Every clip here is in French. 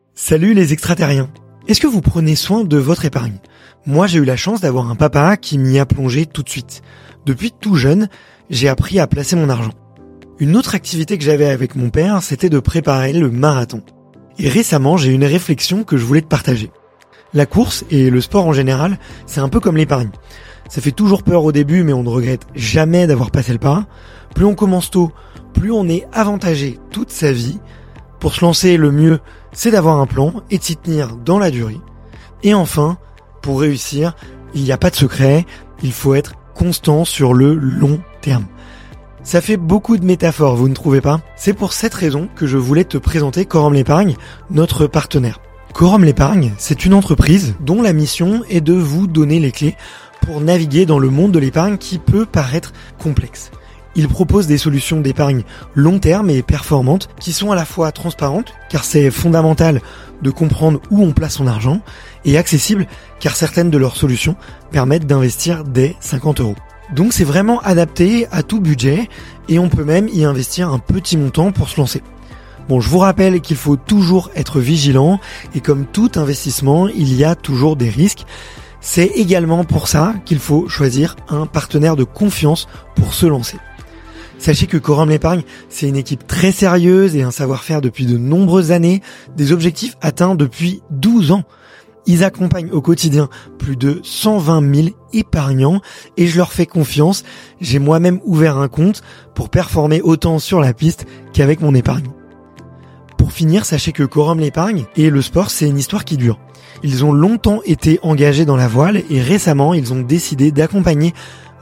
Salut les extraterriens. Est-ce que vous prenez soin de votre épargne ? Moi, j'ai eu la chance d'avoir un papa qui m'y a plongé tout de suite. Depuis tout jeune, j'ai appris à placer mon argent. Une autre activité que j'avais avec mon père, c'était de préparer le marathon. Et récemment, j'ai eu une réflexion que je voulais te partager. La course et le sport en général, c'est un peu comme l'épargne. Ça fait toujours peur au début, mais on ne regrette jamais d'avoir passé le pas. Plus on commence tôt, plus on est avantagé toute sa vie. Pour se lancer, le mieux, c'est d'avoir un plan et de s'y tenir dans la durée. Et enfin, pour réussir, il n'y a pas de secret, il faut être constant sur le long terme. Ça fait beaucoup de métaphores, vous ne trouvez pas ? C'est pour cette raison que je voulais te présenter Quorum l'Épargne, notre partenaire. Quorum l'Épargne, c'est une entreprise dont la mission est de vous donner les clés pour naviguer dans le monde de l'épargne qui peut paraître complexe. Il propose des solutions d'épargne long terme et performantes qui sont à la fois transparentes, car c'est fondamental de comprendre où on place son argent, et accessibles, car certaines de leurs solutions permettent d'investir dès 50 €. Donc c'est vraiment adapté à tout budget, et on peut même y investir un petit montant pour se lancer. Bon, je vous rappelle qu'il faut toujours être vigilant, et comme tout investissement, il y a toujours des risques. C'est également pour ça qu'il faut choisir un partenaire de confiance pour se lancer. Sachez que Quorum l'Épargne, c'est une équipe très sérieuse et un savoir-faire depuis de nombreuses années, des objectifs atteints depuis 12 ans. Ils accompagnent au quotidien plus de 120 000 épargnants et je leur fais confiance. J'ai moi-même ouvert un compte pour performer autant sur la piste qu'avec mon épargne. Pour finir, sachez que Quorum l'Épargne et le sport, c'est une histoire qui dure. Ils ont longtemps été engagés dans la voile et récemment, ils ont décidé d'accompagner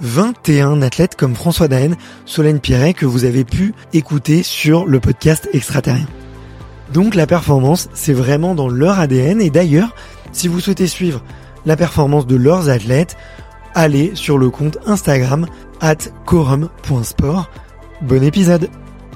21 athlètes comme François Daen, Solène Piret que vous avez pu écouter sur le podcast Extraterrien. Donc la performance, c'est vraiment dans leur ADN et d'ailleurs, si vous souhaitez suivre la performance de leurs athlètes, allez sur le compte Instagram @quorum.sport. Bon épisode.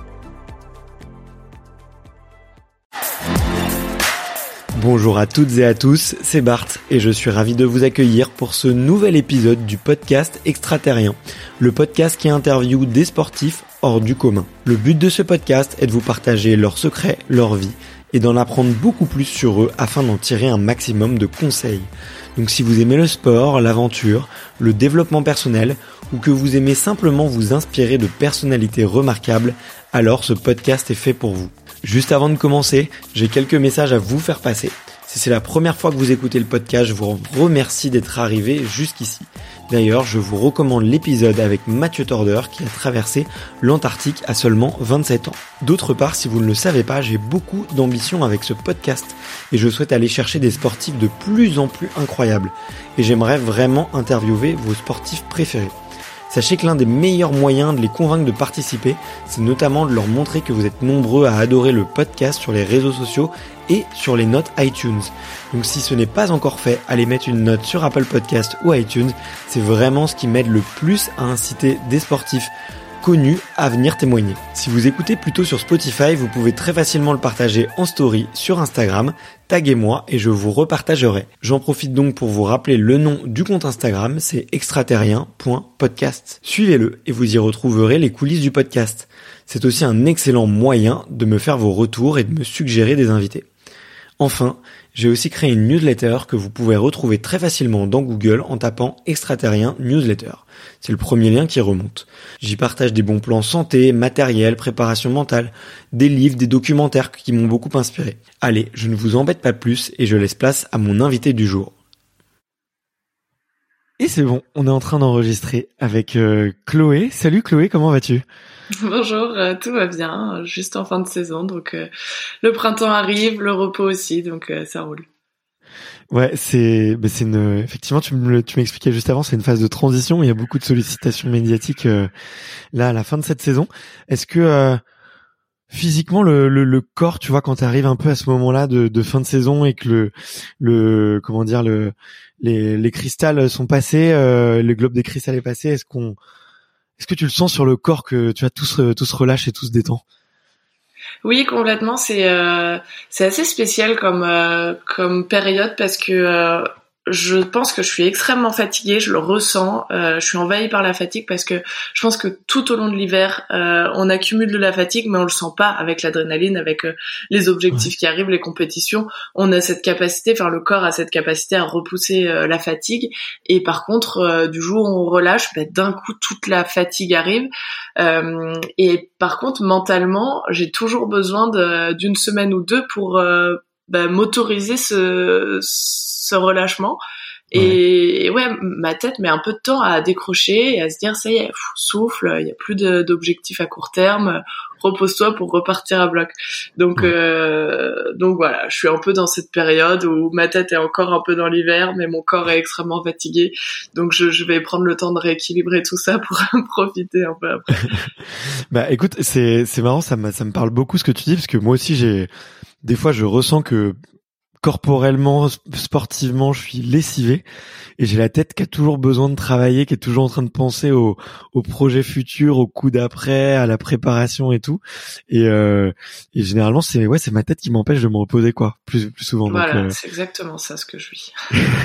Bonjour à toutes et à tous, c'est Bart et je suis ravi de vous accueillir pour ce nouvel épisode du podcast Extraterrien, le podcast qui interviewe des sportifs hors du commun. Le but de ce podcast est de vous partager leurs secrets, leur vie et d'en apprendre beaucoup plus sur eux afin d'en tirer un maximum de conseils. Donc si vous aimez le sport, l'aventure, le développement personnel ou que vous aimez simplement vous inspirer de personnalités remarquables, alors ce podcast est fait pour vous. Juste avant de commencer, j'ai quelques messages à vous faire passer. Si c'est la première fois que vous écoutez le podcast, je vous remercie d'être arrivé jusqu'ici. D'ailleurs, je vous recommande l'épisode avec Mathieu Torder qui a traversé l'Antarctique à seulement 27 ans. D'autre part, si vous ne le savez pas, j'ai beaucoup d'ambition avec ce podcast et je souhaite aller chercher des sportifs de plus en plus incroyables. Et j'aimerais vraiment interviewer vos sportifs préférés. Sachez que l'un des meilleurs moyens de les convaincre de participer, c'est notamment de leur montrer que vous êtes nombreux à adorer le podcast sur les réseaux sociaux et sur les notes iTunes. Donc si ce n'est pas encore fait, allez mettre une note sur Apple Podcast ou iTunes. C'est vraiment ce qui m'aide le plus à inciter des sportifs connus à venir témoigner. Si vous écoutez plutôt sur Spotify, vous pouvez très facilement le partager en story sur Instagram, taguez-moi et je vous repartagerai. J'en profite donc pour vous rappeler le nom du compte Instagram, c'est extraterrien.podcast. Suivez-le et vous y retrouverez les coulisses du podcast. C'est aussi un excellent moyen de me faire vos retours et de me suggérer des invités. Enfin, j'ai aussi créé une newsletter que vous pouvez retrouver très facilement dans Google en tapant Extraterrien Newsletter. C'est le premier lien qui remonte. J'y partage des bons plans santé, matériel, préparation mentale, des livres, des documentaires qui m'ont beaucoup inspiré. Allez, je ne vous embête pas plus et je laisse place à mon invité du jour. Et c'est bon, on est en train d'enregistrer avec Chloé. Salut Chloé, comment vas-tu ? Bonjour, tout va bien, juste en fin de saison, donc le printemps arrive, le repos aussi, donc ça roule. Ouais, c'est une effectivement tu m'expliquais juste avant, c'est une phase de transition, il y a beaucoup de sollicitations médiatiques là à la fin de cette saison. Est-ce que physiquement le corps, tu vois, quand tu arrives un peu à ce moment-là de fin de saison et que le comment dire les cristals sont passés, le globe des cristals est passé, est-ce que tu le sens sur le corps que tu as tout se relâche et tout se détend ? Oui, complètement. C'est assez spécial comme période parce que je pense que je suis extrêmement fatiguée, je le ressens, je suis envahie par la fatigue parce que je pense que tout au long de l'hiver, on accumule de la fatigue, mais on le sent pas avec l'adrénaline, avec les objectifs qui arrivent, les compétitions. On a cette capacité, enfin le corps a cette capacité à repousser la fatigue. Et par contre, du jour où on relâche, d'un coup toute la fatigue arrive. Et par contre, mentalement, j'ai toujours besoin d'une semaine ou deux pour m'autoriser ce relâchement. Et ouais, ma tête met un peu de temps à décrocher et à se dire ça y est, souffle, il y a plus d'objectifs à court terme, repose-toi pour repartir à bloc. Donc voilà, je suis un peu dans cette période où ma tête est encore un peu dans l'hiver, mais mon corps est extrêmement fatigué. Donc je vais prendre le temps de rééquilibrer tout ça pour profiter un peu après. Bah écoute, c'est marrant, ça me parle beaucoup ce que tu dis, parce que moi aussi des fois je ressens que corporellement, sportivement, je suis lessivé et j'ai la tête qui a toujours besoin de travailler, qui est toujours en train de penser aux projets futurs, au coup d'après, à la préparation et tout. Et généralement, c'est ma tête qui m'empêche de me reposer, quoi, plus souvent. Voilà, donc, c'est exactement ça ce que je vis.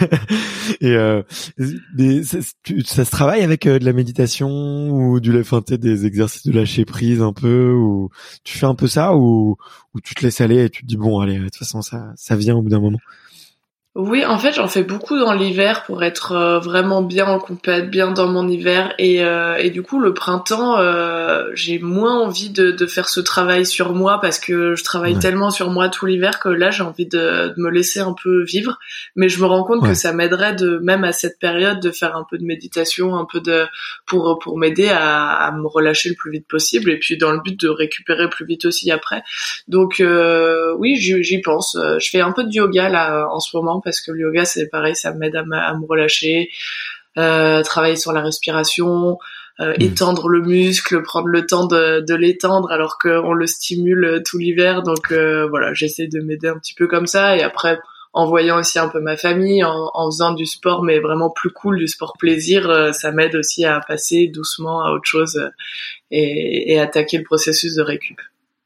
Et ça se travaille avec de la méditation ou des exercices de lâcher prise un peu, ou tu fais un peu ça, ou tu te laisses aller et tu te dis bon allez, de toute façon ça vient au bout d'un moment. Oui, en fait, j'en fais beaucoup dans l'hiver pour être vraiment bien en compète, bien dans mon hiver. Et du coup, le printemps, j'ai moins envie de faire ce travail sur moi parce que je travaille tellement sur moi tout l'hiver que là, j'ai envie de me laisser un peu vivre. Mais je me rends compte que ça m'aiderait même à cette période de faire un peu de méditation, un peu pour m'aider à me relâcher le plus vite possible et puis dans le but de récupérer plus vite aussi après. Donc oui, j'y pense. Je fais un peu de yoga là en ce moment parce que le yoga c'est pareil, ça m'aide à me relâcher, travailler sur la respiration, étendre le muscle, prendre le temps de l'étendre alors qu'on le stimule tout l'hiver. Donc voilà, j'essaie de m'aider un petit peu comme ça et après en voyant aussi un peu ma famille, en faisant du sport mais vraiment plus cool, du sport plaisir, ça m'aide aussi à passer doucement à autre chose et attaquer le processus de récup.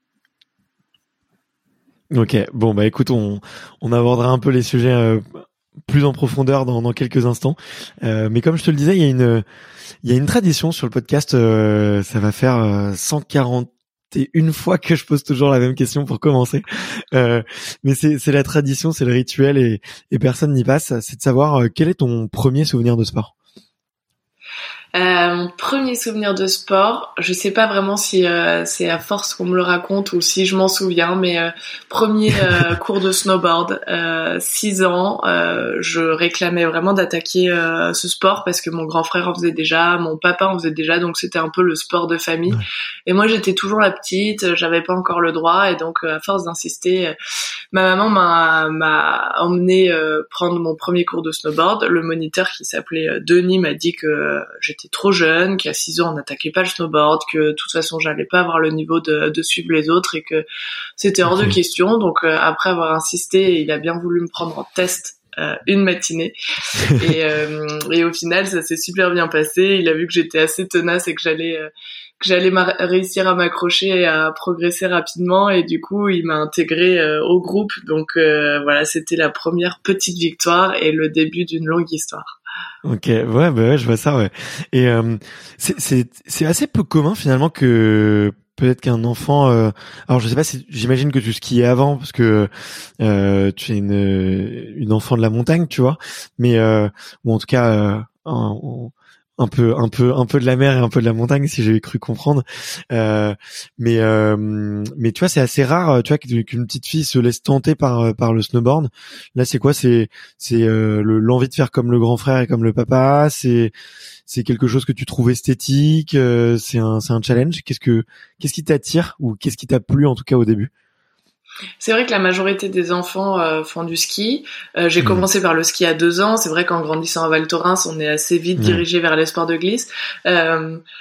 Ok, bon bah écoute, on abordera un peu les sujets plus en profondeur dans quelques instants. Mais comme je te le disais, il y a une tradition sur le podcast. Ça va faire 141 fois que je pose toujours la même question pour commencer. Mais c'est la tradition, c'est le rituel et personne n'y passe. C'est de savoir quel est ton premier souvenir de sport. Mon premier souvenir de sport, je sais pas vraiment si c'est à force qu'on me le raconte ou si je m'en souviens, mais premier cours de snowboard, 6 ans, je réclamais vraiment d'attaquer ce sport parce que mon grand frère en faisait déjà, mon papa en faisait déjà, donc c'était un peu le sport de famille. Et moi j'étais toujours la petite, j'avais pas encore le droit et donc à force d'insister, ma maman m'a emmené prendre mon premier cours de snowboard. Le moniteur qui s'appelait Denis m'a dit que j'étais trop jeune, qu'à 6 ans on n'attaquait pas le snowboard, que de toute façon j'allais pas avoir le niveau de suivre les autres et que c'était hors de question. Donc après avoir insisté, il a bien voulu me prendre en test une matinée et au final ça s'est super bien passé. Il a vu que j'étais assez tenace et que j'allais réussir à m'accrocher et à progresser rapidement et du coup il m'a intégré au groupe. Donc voilà, c'était la première petite victoire et le début d'une longue histoire. Ok, ouais, je vois ça, ouais. Et c'est assez peu commun finalement que peut-être qu'un enfant. Alors je sais pas, j'imagine que tu skiais avant parce que tu es une enfant de la montagne, tu vois. Mais ou en tout cas un peu de la mer et un peu de la montagne, si j'ai cru comprendre. Mais tu vois, c'est assez rare, tu vois, qu'une petite fille se laisse tenter par le snowboard. Là, c'est quoi? C'est l'envie de faire comme le grand frère et comme le papa. C'est quelque chose que tu trouves esthétique. C'est un challenge. Qu'est-ce qui t'attire ou qu'est-ce qui t'a plu en tout cas au début? C'est vrai que la majorité des enfants font du ski. J'ai commencé par le ski à 2 ans. C'est vrai qu'en grandissant à Val Thorens, on est assez vite dirigé vers les sports de glisse.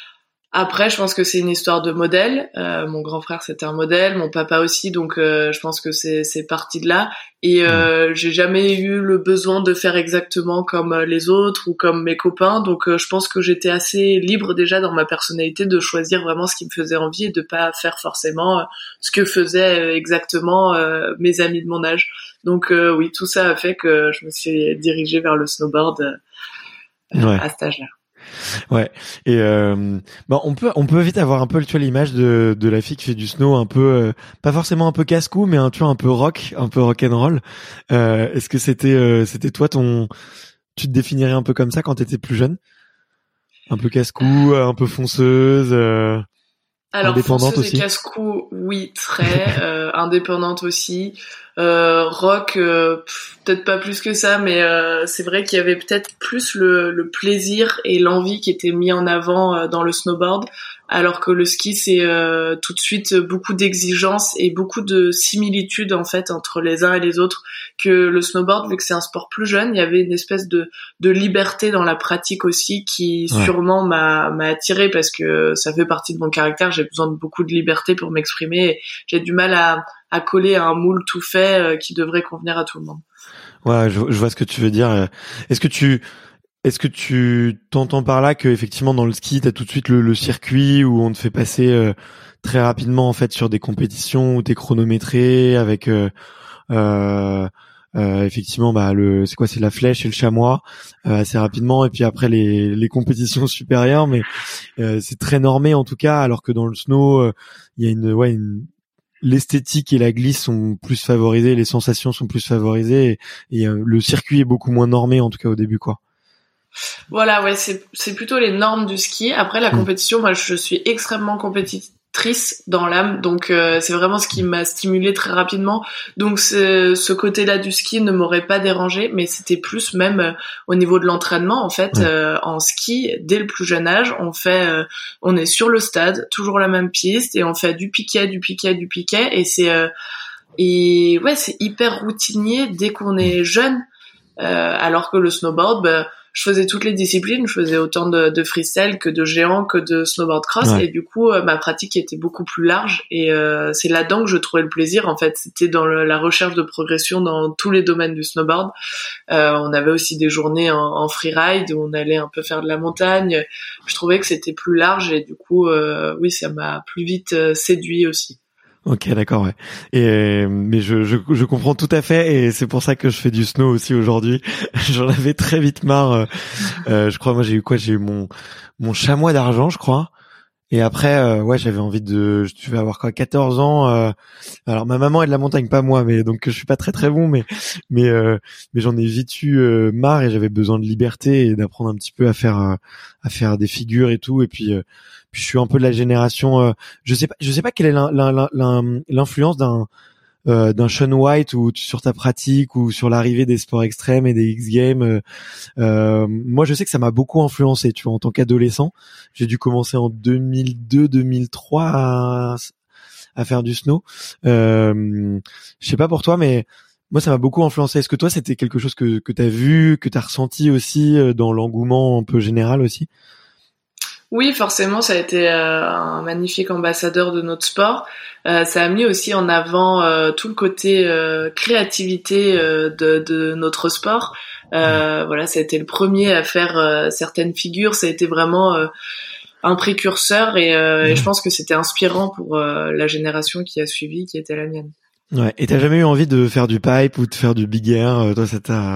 Après, je pense que c'est une histoire de modèle. Mon grand frère, c'était un modèle, mon papa aussi, donc je pense que c'est parti de là. Et j'ai jamais eu le besoin de faire exactement comme les autres ou comme mes copains, donc je pense que j'étais assez libre déjà dans ma personnalité de choisir vraiment ce qui me faisait envie et de pas faire forcément ce que faisaient exactement mes amis de mon âge. Donc oui, tout ça a fait que je me suis dirigée vers le snowboard à cet âge-là. Ouais. Et on peut vite avoir un peu, tu vois, l'image de la fille qui fait du snow un peu pas forcément un peu casse-cou, mais tu vois, un peu rock and roll. Est-ce que c'était toi tu te définirais un peu comme ça quand t'étais plus jeune? Un peu casse-cou, un peu fonceuse, alors indépendante fonceuse aussi. et casse-cou, oui, très indépendante aussi. Rock, peut-être pas plus que ça, mais c'est vrai qu'il y avait peut-être plus le plaisir et l'envie qui étaient mis en avant dans le snowboard, alors que le ski c'est tout de suite beaucoup d'exigences et beaucoup de similitudes en fait entre les uns et les autres. Que le snowboard, vu que c'est un sport plus jeune, il y avait une espèce de liberté dans la pratique aussi qui sûrement m'a attirée parce que ça fait partie de mon caractère. J'ai besoin de beaucoup de liberté pour m'exprimer. Et j'ai du mal à coller à un moule tout fait qui devrait convenir à tout le monde. Ouais, je vois ce que tu veux dire. Est-ce que tu t'entends par là que effectivement dans le ski t'as tout de suite le circuit où on te fait passer très rapidement en fait sur des compétitions où t'es chronométré avec effectivement c'est la flèche et le chamois assez rapidement, et puis après les compétitions supérieures, mais c'est très normé en tout cas, alors que dans le snow il y a l'esthétique et la glisse sont plus favorisées, les sensations sont plus favorisées, et le circuit est beaucoup moins normé en tout cas au début, quoi. Voilà, ouais, c'est plutôt les normes du ski. Après la compétition, moi je suis extrêmement compétitrice dans l'âme, donc c'est vraiment ce qui m'a stimulée très rapidement. Donc ce côté-là du ski ne m'aurait pas dérangé, mais c'était plus même au niveau de l'entraînement en fait. En ski, dès le plus jeune âge, on est sur le stade, toujours la même piste, et on fait du piquet, et c'est hyper routinier dès qu'on est jeune. Alors que le snowboard, je faisais toutes les disciplines, je faisais autant de freestyle que de géant que de snowboard cross, et du coup ma pratique était beaucoup plus large, et c'est là-dedans que je trouvais le plaisir en fait. C'était dans la recherche de progression dans tous les domaines du snowboard. On avait aussi des journées en freeride où on allait un peu faire de la montagne. Je trouvais que c'était plus large, et du coup oui, ça m'a plus vite séduit aussi. Ok, d'accord, ouais. Mais je comprends tout à fait, et c'est pour ça que je fais du snow aussi aujourd'hui. J'en avais très vite marre. Je crois, moi j'ai eu mon chamois d'argent, je crois. Et après, j'avais envie tu vas avoir quoi, 14 ans. Alors ma maman est de la montagne, pas moi, mais donc je suis pas très très bon, mais j'en ai vite eu marre, et j'avais besoin de liberté et d'apprendre un petit peu à faire des figures et tout. Et puis je suis un peu de la génération. Je sais pas quelle est l'influence d'un Shaun White ou sur ta pratique ou sur l'arrivée des sports extrêmes et des X Games. Moi, je sais que ça m'a beaucoup influencé. Tu vois, en tant qu'adolescent, j'ai dû commencer en 2002-2003 à faire du snow. Je sais pas pour toi, mais moi, ça m'a beaucoup influencé. Est-ce que toi, c'était quelque chose que t'as vu, que t'as ressenti aussi dans l'engouement un peu général aussi? Oui, forcément, ça a été un magnifique ambassadeur de notre sport. Ça a mis aussi en avant tout le côté créativité de notre sport. Voilà, ça a été le premier à faire certaines figures. Ça a été vraiment un précurseur, et je pense que c'était inspirant pour la génération qui a suivi, qui était la mienne. Ouais. Et t'as jamais eu envie de faire du pipe ou de faire du big air? Toi,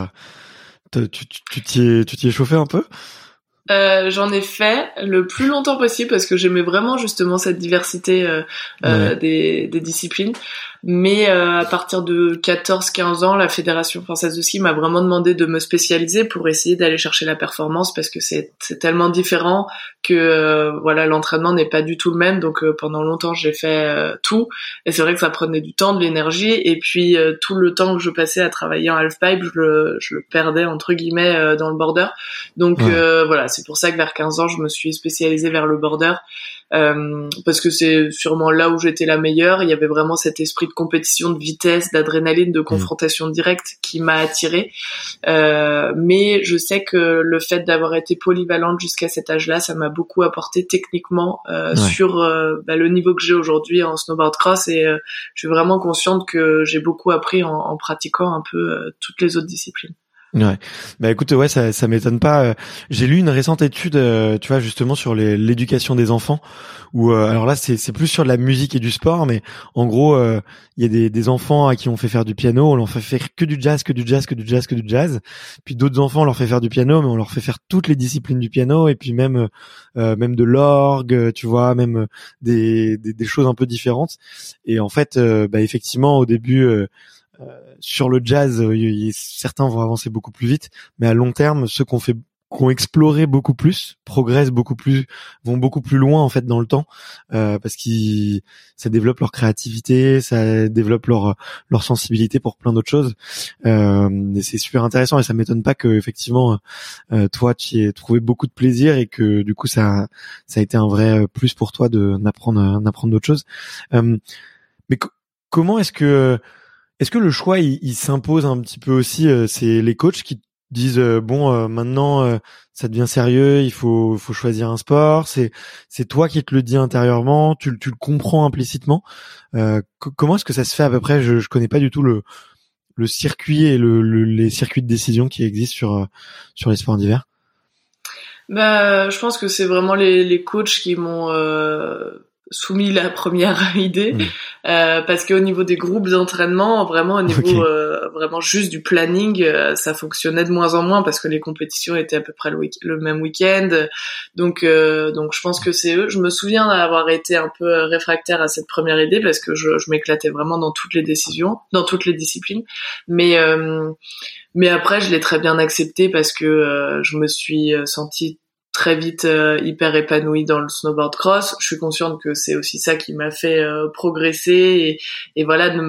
tu t'y es chauffé un peu? J'en ai fait le plus longtemps possible parce que j'aimais vraiment justement cette diversité des disciplines. Mais à partir de 14-15 ans, la Fédération française de ski m'a vraiment demandé de me spécialiser pour essayer d'aller chercher la performance, parce que c'est tellement différent que voilà, l'entraînement n'est pas du tout le même. Donc pendant longtemps, j'ai fait tout, et c'est vrai que ça prenait du temps, de l'énergie, et puis tout le temps que je passais à travailler en halfpipe, je le perdais entre guillemets dans le border. Donc voilà, c'est pour ça que vers 15 ans, je me suis spécialisée vers le border. parce que c'est sûrement là où j'étais la meilleure. Il y avait vraiment cet esprit de compétition, de vitesse, d'adrénaline, de confrontation directe qui m'a attirée. Mais je sais que le fait d'avoir été polyvalente jusqu'à cet âge-là, ça m'a beaucoup apporté techniquement sur le niveau que j'ai aujourd'hui en snowboard cross, et je suis vraiment consciente que j'ai beaucoup appris en pratiquant un peu toutes les autres disciplines. Ouais. Bah écoute, ouais, ça m'étonne pas. J'ai lu une récente étude, tu vois, justement sur l'éducation des enfants, où alors là c'est plus sur de la musique et du sport, mais en gros il y a des enfants à qui on fait faire du piano, on leur fait faire que du jazz, puis d'autres enfants on leur fait faire du piano, mais on leur fait faire toutes les disciplines du piano, et puis même de l'orgue, tu vois, même des choses un peu différentes. Et en fait, effectivement au début sur le jazz, certains vont avancer beaucoup plus vite, mais à long terme, ceux qui ont exploré beaucoup plus, progressent beaucoup plus, vont beaucoup plus loin en fait dans le temps, parce qu'ils ça développe leur créativité, ça développe leur sensibilité pour plein d'autres choses. Et c'est super intéressant, et ça m'étonne pas que effectivement toi tu y aies trouvé beaucoup de plaisir, et que du coup ça a été un vrai plus pour toi d'apprendre d'autres choses. Mais comment est-ce que le choix il s'impose un petit peu aussi, c'est les coachs qui disent maintenant ça devient sérieux, il faut choisir un sport, c'est toi qui te le dis intérieurement, tu le comprends implicitement. Comment est-ce que ça se fait à peu près? Je connais pas du tout le circuit et les circuits de décision qui existent sur les sports d'hiver. Je pense que c'est vraiment les coachs qui m'ont soumis la première idée, parce qu'au niveau des groupes d'entraînement, vraiment au niveau vraiment juste du planning, ça fonctionnait de moins en moins, parce que les compétitions étaient à peu près le même week-end, donc je pense que c'est eux. Je me souviens d'avoir été un peu réfractaire à cette première idée, parce que je m'éclatais vraiment dans toutes les disciplines, mais après je l'ai très bien accepté, parce que je me suis sentie très vite hyper épanouie dans le snowboard cross. Je suis consciente que c'est aussi ça qui m'a fait progresser, et voilà, de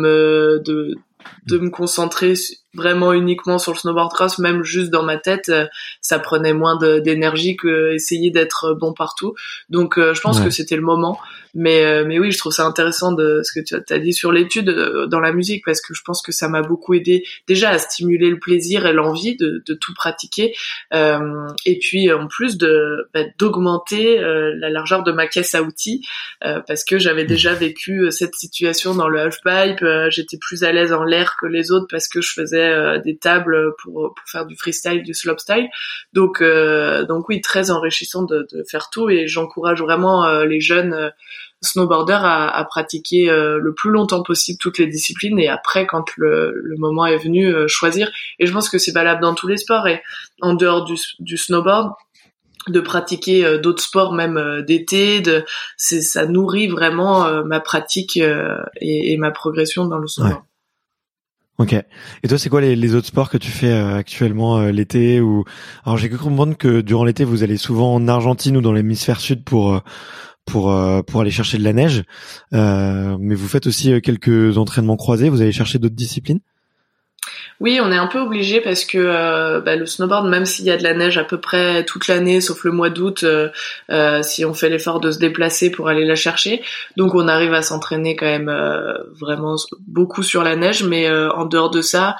me concentrer vraiment uniquement sur le snowboard cross, même juste dans ma tête, ça prenait moins d'énergie que essayer d'être bon partout. Donc je pense que c'était le moment. Mais oui, je trouve ça intéressant de ce que tu as dit sur l'étude dans la musique, parce que je pense que ça m'a beaucoup aidé déjà à stimuler le plaisir et l'envie de tout pratiquer, et puis en plus d'augmenter la largeur de ma caisse à outils, parce que j'avais déjà vécu cette situation dans le halfpipe. J'étais plus à l'aise en l'air que les autres, parce que je faisais des tables pour faire du freestyle, du slopestyle. Donc oui, très enrichissant de faire tout, et j'encourage vraiment les jeunes snowboarders à pratiquer le plus longtemps possible toutes les disciplines, et après, quand le moment est venu, choisir. Et je pense que c'est valable dans tous les sports, et en dehors du snowboard, de pratiquer d'autres sports, même d'été, ça nourrit vraiment ma pratique et ma progression dans le snowboard. Ouais. Ok. Et toi, c'est quoi les autres sports que tu fais actuellement l'été, ou alors j'ai cru comprendre que durant l'été vous allez souvent en Argentine ou dans l'hémisphère sud pour aller chercher de la neige, mais vous faites aussi quelques entraînements croisés, vous allez chercher d'autres disciplines? Oui, on est un peu obligé, parce que le snowboard, même s'il y a de la neige à peu près toute l'année, sauf le mois d'août, si on fait l'effort de se déplacer pour aller la chercher, donc on arrive à s'entraîner quand même vraiment beaucoup sur la neige. Mais en dehors de ça,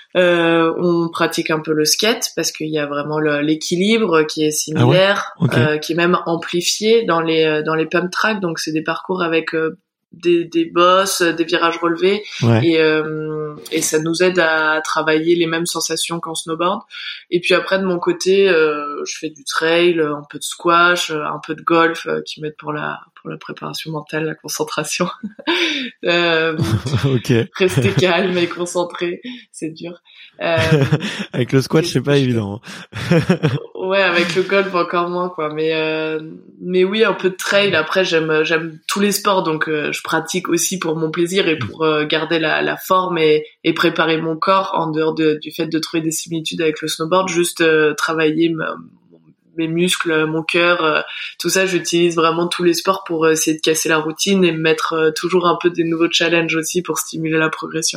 on pratique un peu le skate, parce qu'il y a vraiment l'équilibre qui est similaire, qui est même amplifié dans les pump tracks. Donc c'est des parcours avec des bosses, des virages relevés, et ça nous aide à travailler les mêmes sensations qu'en snowboard. Et puis après, de mon côté, je fais du trail, un peu de squash, un peu de golf, qui m'aide pour la préparation mentale, la concentration. Rester calme et concentré, c'est dur. Avec le squash, c'est pas évident. Ouais, avec le golf encore moins, quoi. Mais oui, un peu de trail. Après, j'aime tous les sports, donc je pratique aussi pour mon plaisir et pour garder la forme et préparer mon corps, en dehors du fait de trouver des similitudes avec le snowboard. Juste travailler mes muscles, mon cœur, tout ça. J'utilise vraiment tous les sports pour essayer de casser la routine et me mettre toujours un peu des nouveaux challenges aussi pour stimuler la progression.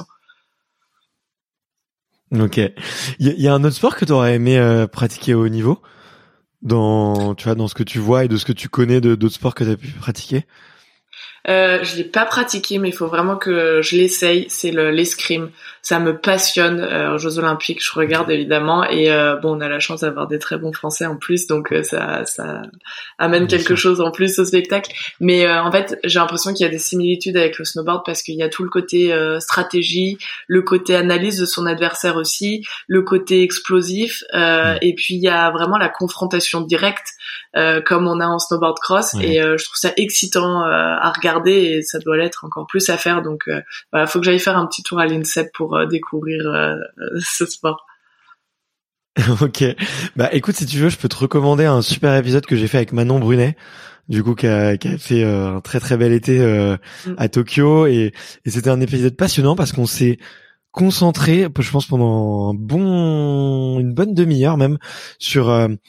Ok. Il y a un autre sport que tu aurais aimé pratiquer au haut niveau, tu vois, dans ce que tu vois et de ce que tu connais de d'autres sports que tu as pu pratiquer? Je l'ai pas pratiqué, mais il faut vraiment que je l'essaye. C'est l'escrime. Ça me passionne. Aux Jeux Olympiques, je regarde évidemment. Et bon, on a la chance d'avoir des très bons Français en plus, donc ça amène Bien quelque sûr. chose en plus au spectacle. Mais en fait, j'ai l'impression qu'il y a des similitudes avec le snowboard parce qu'il y a tout le côté stratégie, le côté analyse de son adversaire aussi, le côté explosif, et puis il y a vraiment la confrontation directe comme on a en snowboard cross. Ouais. Et je trouve ça excitant à regarder et ça doit l'être encore plus à faire. Donc voilà, faut que j'aille faire un petit tour à l'INSEP pour découvrir ce sport. Ok. Bah écoute, si tu veux, je peux te recommander un super épisode que j'ai fait avec Manon Brunet, du coup qui a fait un très très bel été Mm. à Tokyo et c'était un épisode passionnant parce qu'on s'est concentré, je pense pendant une bonne demi-heure même sur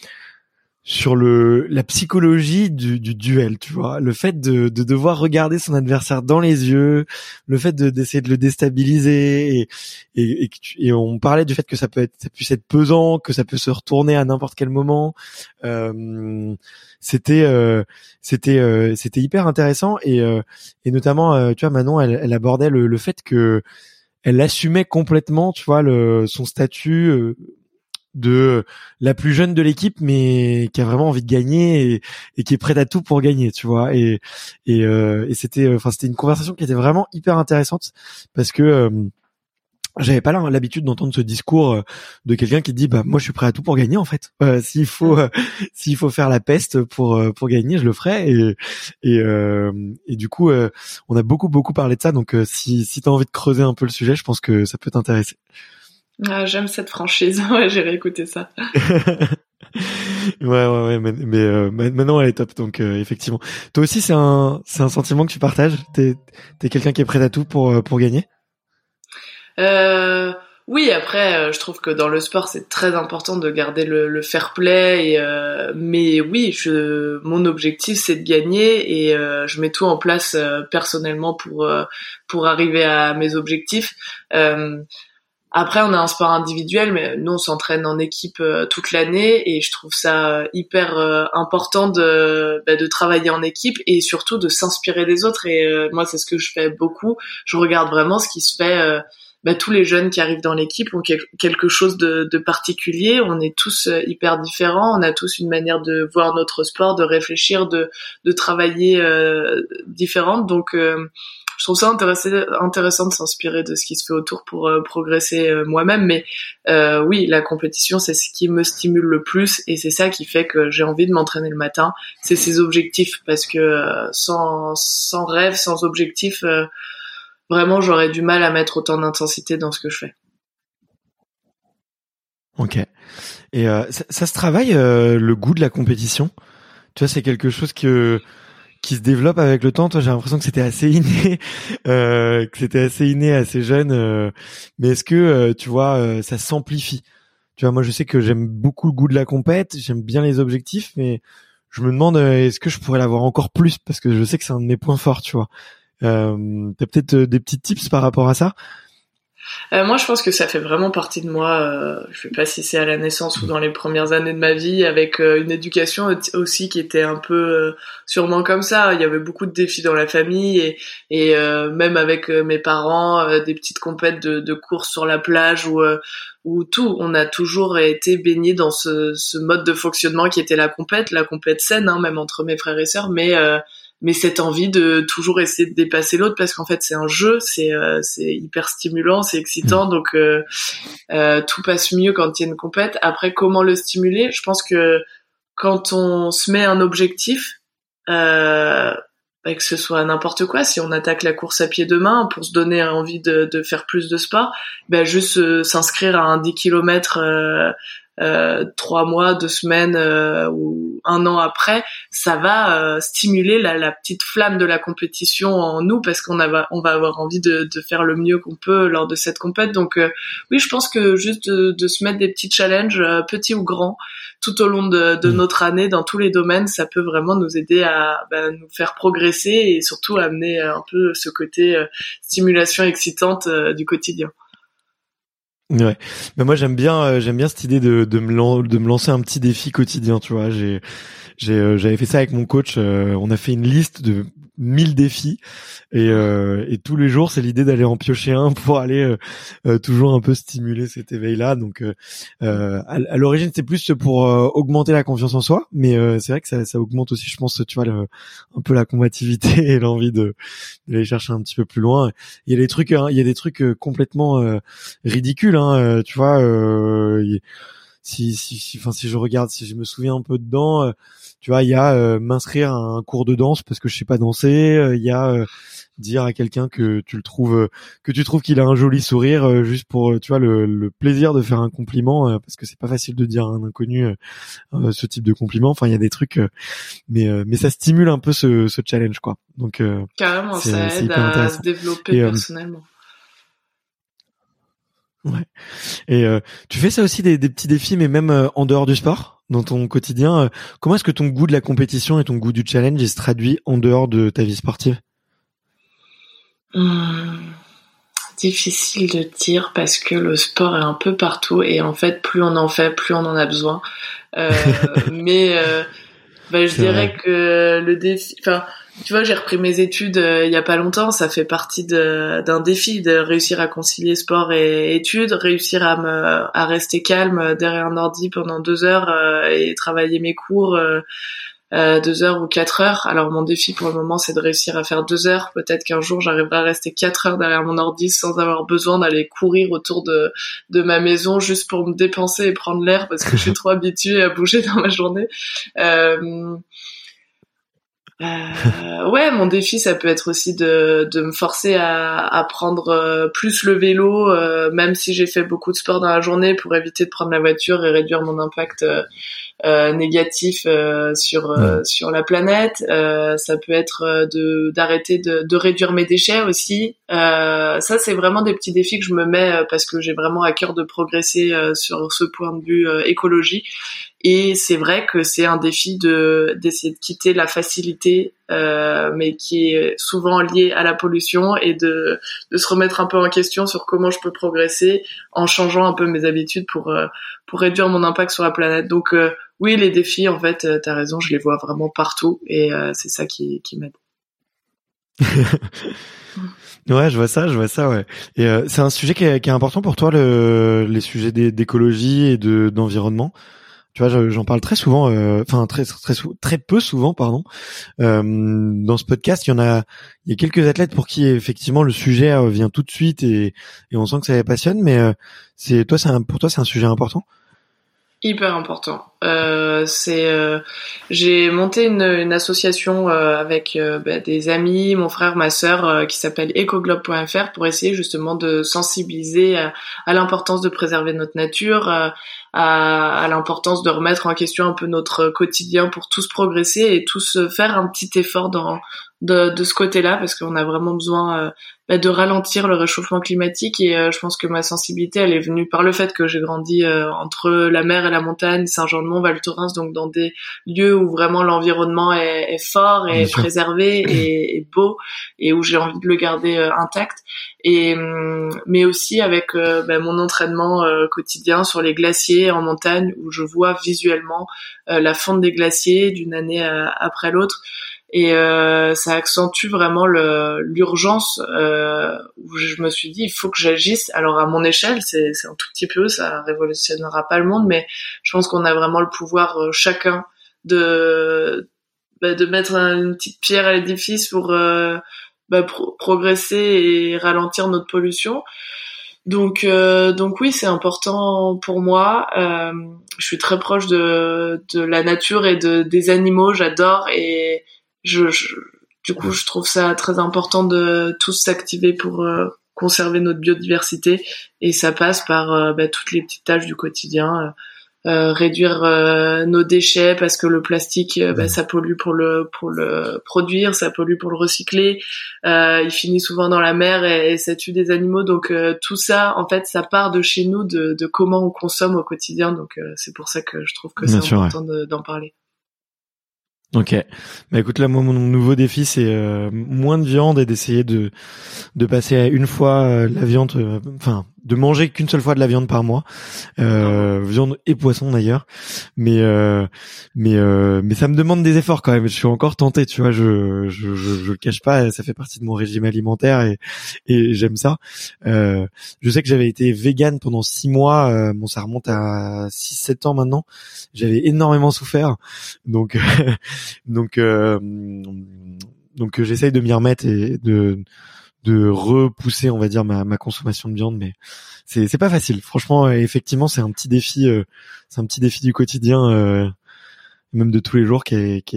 la psychologie du duel, tu vois, le fait de devoir regarder son adversaire dans les yeux, le fait d'essayer de le déstabiliser et on parlait du fait que ça puisse être pesant, que ça peut se retourner à n'importe quel moment. Euh, c'était hyper intéressant et notamment tu vois, Manon elle abordait le fait que elle assumait complètement, tu vois, son statut de la plus jeune de l'équipe mais qui a vraiment envie de gagner et qui est prête à tout pour gagner, tu vois, et c'était une conversation qui était vraiment hyper intéressante parce que j'avais pas l'habitude d'entendre ce discours de quelqu'un qui dit bah moi je suis prêt à tout pour gagner en fait. S'il faut faire la peste pour gagner, je le ferai et du coup on a beaucoup parlé de ça, donc si t'as envie de creuser un peu le sujet, je pense que ça peut t'intéresser. Ah, j'aime cette franchise. Ouais, j'ai réécouté ça. Ouais, mais maintenant elle est top, donc effectivement. Toi aussi c'est un sentiment que tu partages. T'es quelqu'un qui est prêt à tout pour gagner. Euh, oui, après, je trouve que dans le sport, c'est très important de garder le fair play. Et, mais oui, mon objectif, c'est de gagner et je mets tout en place personnellement pour arriver à mes objectifs. Euh, Après, on a un sport individuel, mais nous, on s'entraîne en équipe toute l'année et je trouve ça hyper important de travailler en équipe et surtout de s'inspirer des autres. Et moi, c'est ce que je fais beaucoup. Je regarde vraiment ce qui se fait. Tous les jeunes qui arrivent dans l'équipe ont quelque chose de particulier. On est tous hyper différents. On a tous une manière de voir notre sport, de réfléchir, de travailler différente. Donc je trouve ça intéressant de s'inspirer de ce qui se fait autour pour progresser moi-même. Mais oui, la compétition, c'est ce qui me stimule le plus et c'est ça qui fait que j'ai envie de m'entraîner le matin. C'est ces objectifs parce que sans rêve, sans objectif, vraiment, j'aurais du mal à mettre autant d'intensité dans ce que je fais. Ok. Et ça se travaille le goût de la compétition. Tu vois, c'est quelque chose qui se développe avec le temps. Toi, j'ai l'impression que c'était assez inné, assez jeune. Mais est-ce que tu vois, ça s'amplifie? Tu vois, moi, je sais que j'aime beaucoup le goût de la compète, j'aime bien les objectifs, mais je me demande est-ce que je pourrais l'avoir encore plus parce que je sais que c'est un de mes points forts, tu vois. T'as peut-être des petits tips par rapport à ça? Moi, je pense que ça fait vraiment partie de moi. Je sais pas si c'est à la naissance ou dans les premières années de ma vie, avec une éducation aussi qui était un peu sûrement comme ça. Il y avait beaucoup de défis dans la famille et même avec mes parents, des petites compètes de courses sur la plage ou tout. On a toujours été baigné dans ce mode de fonctionnement qui était la compète saine, hein, même entre mes frères et sœurs, mais cette envie de toujours essayer de dépasser l'autre parce qu'en fait c'est un jeu, c'est hyper stimulant, c'est excitant, donc tout passe mieux quand il y a une compète. Après, comment le stimuler? Je pense que quand on se met un objectif, que ce soit n'importe quoi, si on attaque la course à pied demain pour se donner envie de faire plus de sport, juste s'inscrire à un 10 km 3 mois, 2 semaines ou 1 an après, ça va stimuler la petite flamme de la compétition en nous parce on va avoir envie de faire le mieux qu'on peut lors de cette compète. Donc oui, je pense que juste de se mettre des petits challenges, petits ou grands, tout au long de notre année dans tous les domaines, ça peut vraiment nous aider à nous faire progresser et surtout amener un peu ce côté stimulation excitante du quotidien. Ouais. Mais moi j'aime bien cette idée de me lancer un petit défi quotidien, tu vois. J'avais fait ça avec mon coach, on a fait une liste de 1000 défis et tous les jours c'est l'idée d'aller en piocher un pour aller toujours un peu stimuler cet éveil-là. Donc à l'origine c'est plus pour augmenter la confiance en soi, mais c'est vrai que ça augmente aussi, je pense, tu vois, un peu la combativité et l'envie d'aller chercher un petit peu plus loin. Il y a des trucs complètement ridicules, hein, tu vois. Si je regarde, si je me souviens un peu dedans, tu vois, il y a m'inscrire à un cours de danse parce que je sais pas danser, il y a dire à quelqu'un que tu trouves qu'il a un joli sourire juste pour tu vois le plaisir de faire un compliment parce que c'est pas facile de dire à un inconnu ce type de compliment. Enfin, il y a des trucs mais ça stimule un peu ce challenge, quoi. Donc Carrément, ça c'est aide hyper à intéressant. se développer personnellement. Ouais. Et tu fais ça aussi des petits défis, mais même en dehors du sport, dans ton quotidien. Comment est-ce que ton goût de la compétition et ton goût du challenge il se traduit en dehors de ta vie sportive? Difficile de dire parce que le sport est un peu partout et en fait plus on en fait, plus on en a besoin. Mais je dirais que le défi, enfin, tu vois, j'ai repris mes études il y a pas longtemps. Ça fait partie d'un défi de réussir à concilier sport et études, réussir à rester calme derrière un ordi pendant 2 heures et travailler mes cours 2 heures ou 4 heures. Alors mon défi pour le moment, c'est de réussir à faire 2 heures. Peut-être qu'un jour, j'arriverai à rester 4 heures derrière mon ordi sans avoir besoin d'aller courir autour de ma maison juste pour me dépenser et prendre l'air parce que je suis trop habituée à bouger dans ma journée. Ouais, mon défi, ça peut être aussi de me forcer à prendre plus le vélo, même si j'ai fait beaucoup de sport dans la journée, pour éviter de prendre la voiture et réduire mon impact négatif sur la planète. Ça peut être d'arrêter de réduire mes déchets aussi. Ça, c'est vraiment des petits défis que je me mets parce que j'ai vraiment à cœur de progresser sur ce point de vue écologie. Et c'est vrai que c'est un défi d'essayer de quitter la facilité, mais qui est souvent liée à la pollution, et de se remettre un peu en question sur comment je peux progresser en changeant un peu mes habitudes pour réduire mon impact sur la planète. Donc oui, les défis, en fait, t'as raison, je les vois vraiment partout, et c'est ça qui m'aide. Ouais, je vois ça, ouais. Et c'est un sujet qui est important pour toi, les sujets d'écologie et d'environnement. Tu vois, j'en parle très souvent, enfin très peu souvent, pardon. Dans ce podcast, il y a quelques athlètes pour qui effectivement le sujet vient tout de suite et on sent que ça les passionne. Mais pour toi, c'est un sujet important. Hyper important. J'ai monté une association avec des amis, mon frère, ma sœur, qui s'appelle ecoglobe.fr, pour essayer justement de sensibiliser à l'importance de préserver notre nature, à l'importance de remettre en question un peu notre quotidien pour tous progresser et tous faire un petit effort de ce côté-là, parce qu'on a vraiment besoin de ralentir le réchauffement climatique. Et je pense que ma sensibilité, elle est venue par le fait que j'ai grandi entre la mer et la montagne, Saint-Jean-de-Mont, Val Thorens, donc dans des lieux où vraiment l'environnement est fort et préservé et beau, et où j'ai envie de le garder intact. Et mais aussi avec mon entraînement quotidien sur les glaciers en montagne, où je vois visuellement la fonte des glaciers d'une année après l'autre. Et ça accentue vraiment l'urgence, où je me suis dit il faut que j'agisse. Alors à mon échelle, c'est un tout petit peu, ça révolutionnera pas le monde, mais je pense qu'on a vraiment le pouvoir chacun de mettre une petite pierre à l'édifice pour progresser et ralentir notre pollution. Donc oui, c'est important pour moi. Je suis très proche de la nature et des animaux, j'adore, et du coup, je trouve ça très important de tous s'activer pour conserver notre biodiversité, et ça passe par toutes les petites tâches du quotidien, réduire nos déchets, parce que le plastique, ça pollue pour le produire, ça pollue pour le recycler, il finit souvent dans la mer et ça tue des animaux. Donc tout ça, en fait, ça part de chez nous, de comment on consomme au quotidien. Donc c'est pour ça que je trouve que c'est important d'en parler. Ok. Bah écoute, là, moi, mon nouveau défi, c'est moins de viande et d'essayer de passer à une fois la viande, de manger qu'une seule fois de la viande par mois, viande et poisson d'ailleurs, mais ça me demande des efforts quand même. Je suis encore tenté, tu vois, je le cache pas, ça fait partie de mon régime alimentaire et j'aime ça. Je sais que j'avais été vegan pendant 6 mois, bon ça remonte à 6-7 ans maintenant. J'avais énormément souffert, donc donc j'essaye de m'y remettre et de repousser, on va dire, ma consommation de viande, mais c'est pas facile. Franchement, effectivement, c'est un petit défi du quotidien, même de tous les jours, qui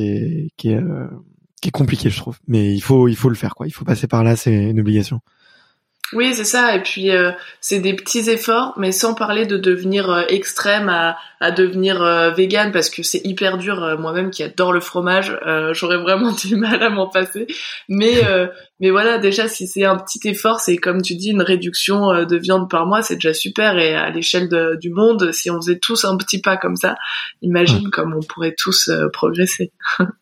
est compliqué, je trouve. Mais il faut le faire, quoi. Il faut passer par là, c'est une obligation. Oui, c'est ça. Et puis c'est des petits efforts, mais sans parler de devenir extrême à devenir vegan, parce que c'est hyper dur. Moi-même qui adore le fromage, j'aurais vraiment du mal à m'en passer. Mais voilà, déjà si c'est un petit effort, c'est comme tu dis, une réduction de viande par mois, c'est déjà super. Et à l'échelle du monde, si on faisait tous un petit pas comme ça, imagine comme on pourrait tous progresser.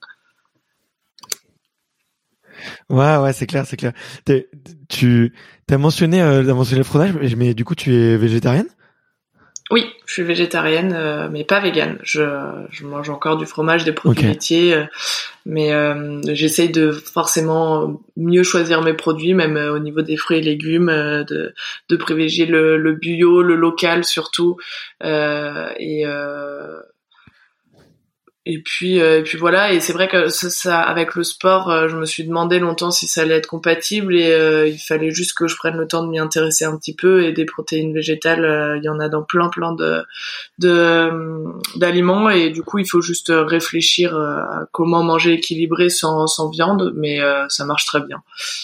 Ouais, c'est clair. T'as mentionné le fromage, mais du coup, tu es végétarienne? Oui, je suis végétarienne, mais pas végane. Je mange encore du fromage, des produits laitiers, mais j'essaye de forcément mieux choisir mes produits, même au niveau des fruits et légumes, de privilégier le bio, le local surtout, et puis voilà. Et c'est vrai que ça avec le sport, je me suis demandé longtemps si ça allait être compatible, et il fallait juste que je prenne le temps de m'y intéresser un petit peu. Et des protéines végétales, il y en a dans plein d'aliments, et du coup il faut juste réfléchir à comment manger équilibré sans viande, mais ça marche très bien.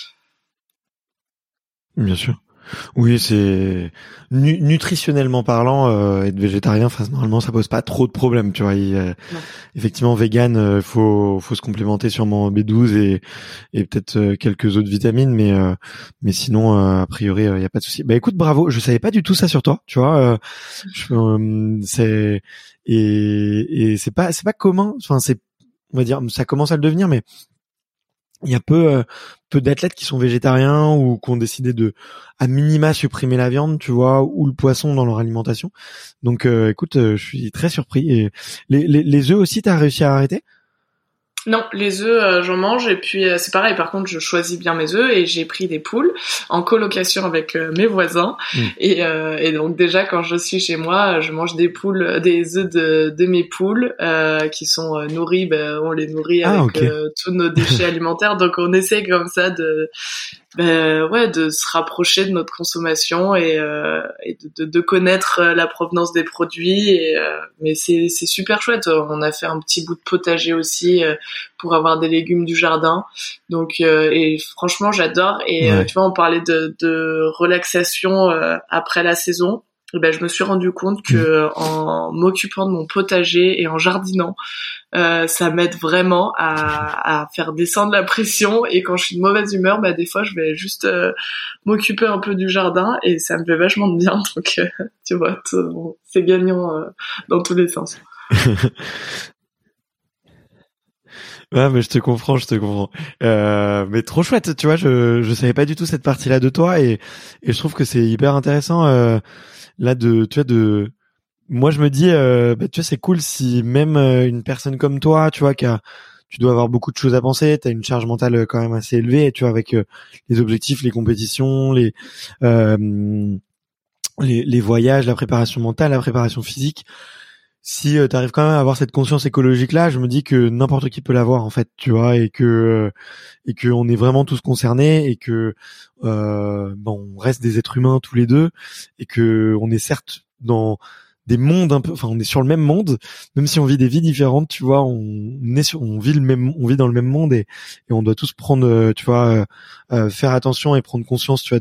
Bien sûr. Oui, c'est nutritionnellement parlant, être végétarien, enfin normalement ça pose pas trop de problèmes, tu vois. Effectivement, vegan, faut se complémenter sûrement en B12 et peut-être quelques autres vitamines, mais sinon a priori il y a pas de souci. Bah écoute, bravo, je savais pas du tout ça sur toi, tu vois. C'est et c'est pas commun, enfin c'est, on va dire, ça commence à le devenir, mais il y a peu d'athlètes qui sont végétariens ou qui ont décidé de à minima supprimer la viande, tu vois, ou le poisson dans leur alimentation. Donc écoute, je suis très surpris. Et les œufs aussi, t'as réussi à arrêter? Non, les œufs, j'en mange, et puis c'est pareil. Par contre, je choisis bien mes œufs, et j'ai pris des poules en colocation avec mes voisins. Et donc déjà, quand je suis chez moi, je mange des œufs de mes poules qui sont nourris. On les nourrit avec tous nos déchets alimentaires. Donc on essaie comme ça de se rapprocher de notre consommation, et de connaître la provenance des produits. Mais c'est super chouette. On a fait un petit bout de potager aussi pour avoir des légumes du jardin. Donc et franchement, j'adore. Et tu vois, on parlait de relaxation après la saison. Et je me suis rendu compte que en m'occupant de mon potager et en jardinant, ça m'aide vraiment à faire descendre la pression. Et quand je suis de mauvaise humeur, des fois je vais juste m'occuper un peu du jardin, et ça me fait vachement de bien. Donc tu vois, c'est gagnant dans tous les sens. Ouais, mais je te comprends. Mais trop chouette, tu vois, je savais pas du tout cette partie-là de toi, et je trouve que c'est hyper intéressant là moi je me dis tu vois, c'est cool si même une personne comme toi, tu vois, tu dois avoir beaucoup de choses à penser, t'as une charge mentale quand même assez élevée, tu vois, avec les objectifs, les compétitions, les voyages, la préparation mentale, la préparation physique. Si t'arrives quand même à avoir cette conscience écologique là, je me dis que n'importe qui peut l'avoir en fait, tu vois, et que on est vraiment tous concernés, et que on reste des êtres humains tous les deux, et que on est certes dans des mondes un peu, enfin on est sur le même monde, même si on vit des vies différentes, tu vois, on vit dans le même monde, et on doit tous prendre tu vois, faire attention et prendre conscience, tu vois,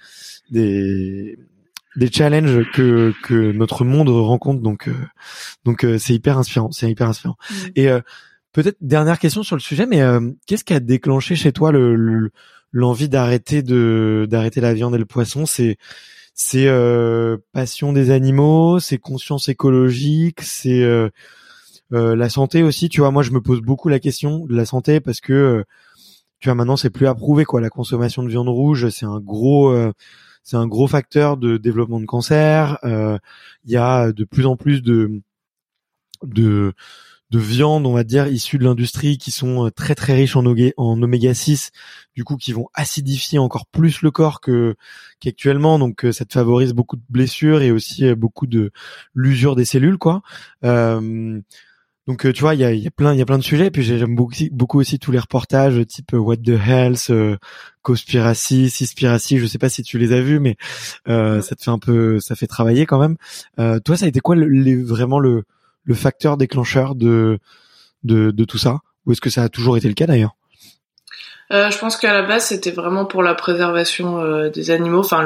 des challenges que notre monde rencontre. Donc c'est hyper inspirant. Et peut-être dernière question sur le sujet, mais qu'est-ce qui a déclenché chez toi l'envie d'arrêter la viande et le poisson? C'est passion des animaux, c'est conscience écologique, c'est la santé aussi, tu vois. Moi je me pose beaucoup la question de la santé, parce que tu vois, maintenant c'est plus approuvé, quoi, la consommation de viande rouge. c'est un gros facteur de développement de cancer. Il y a de plus en plus de viande, on va dire, issues de l'industrie qui sont très très riches en oméga 6, du coup qui vont acidifier encore plus le corps qu'actuellement, donc ça te favorise beaucoup de blessures et aussi beaucoup de l'usure des cellules, quoi. Donc tu vois, il y a plein de sujets, puis j'aime beaucoup aussi tous les reportages type What the Health, Cospiracy, Seaspiracy, je sais pas si tu les as vus, mais ça te fait ça fait travailler quand même. Toi, ça a été quoi vraiment le facteur déclencheur de tout ça, ou est-ce que ça a toujours été le cas d'ailleurs? Je pense qu'à la base c'était vraiment pour la préservation des animaux, enfin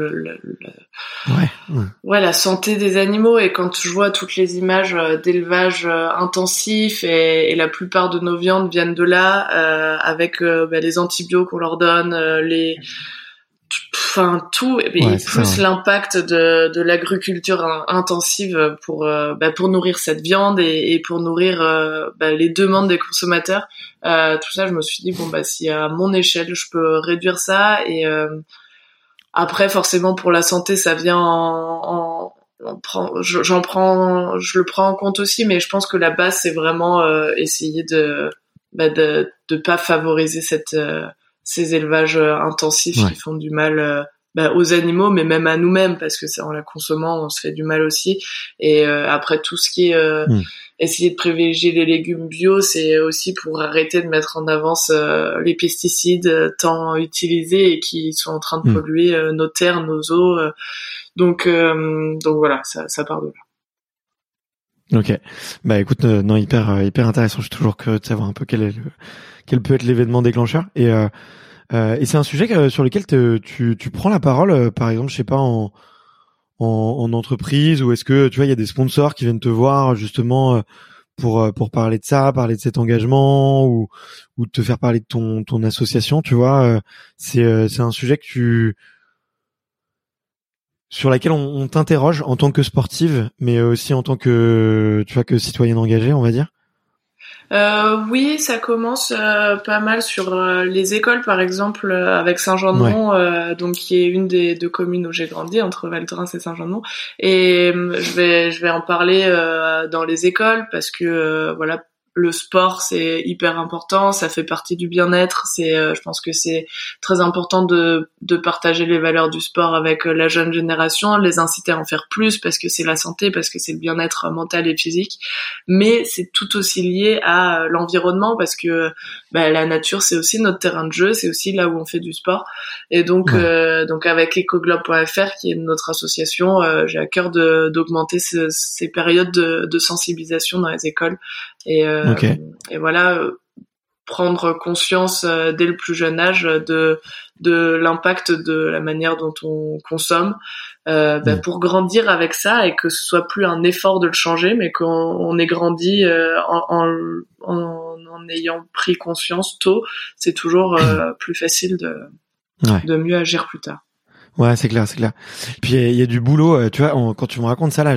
la santé des animaux. Et quand je vois toutes les images d'élevage intensif et la plupart de nos viandes viennent de là, avec les antibiotiques qu'on leur donne, tout, et plus l'impact de l'agriculture intensive pour nourrir cette viande et pour nourrir les demandes des consommateurs, tout ça, je me suis dit si à mon échelle je peux réduire ça. Et après forcément pour la santé ça vient je le prends en compte aussi, mais je pense que la base c'est vraiment essayer de pas favoriser ces élevages intensifs qui font du mal aux animaux, mais même à nous-mêmes, parce que en la consommant on se fait du mal aussi. Et après tout ce qui est essayer de privilégier les légumes bio, c'est aussi pour arrêter de mettre en avance les pesticides tant utilisés et qui sont en train de polluer nos terres, nos eaux. Donc voilà, ça part de là. Ok. Bah écoute, non, hyper intéressant. Je suis toujours curieux de savoir un peu quel peut être l'événement déclencheur. Et c'est un sujet sur lequel tu prends la parole, par exemple, je sais pas, en entreprise, ou est-ce que tu vois il y a des sponsors qui viennent te voir justement pour parler de ça, parler de cet engagement, ou te faire parler de ton association, tu vois. C'est un sujet sur laquelle on t'interroge en tant que sportive, mais aussi en tant que, tu vois, que citoyenne engagée, on va dire. Oui, ça commence pas mal sur les écoles, par exemple, avec Saint-Jean-de-Mont, donc qui est une des deux communes où j'ai grandi, entre Val Thorens et Saint-Jean-de-Mont. Et je vais en parler dans les écoles, parce que le sport c'est hyper important, ça fait partie du bien-être. Je pense que c'est très important de partager les valeurs du sport avec la jeune génération, les inciter à en faire plus, parce que c'est la santé, parce que c'est le bien-être mental et physique. Mais c'est tout aussi lié à l'environnement, parce que la nature c'est aussi notre terrain de jeu, c'est aussi là où on fait du sport. Et donc avec ecoglobe.fr, qui est notre association, j'ai à cœur d'augmenter ces périodes de sensibilisation dans les écoles. Et voilà, prendre conscience dès le plus jeune âge de l'impact de la manière dont on consomme, pour grandir avec ça, et que ce soit plus un effort de le changer, mais qu'on ait grandi en ayant pris conscience tôt. C'est toujours plus facile de mieux agir plus tard. Ouais, c'est clair. Puis il y a du boulot, tu vois, quand tu me racontes ça là,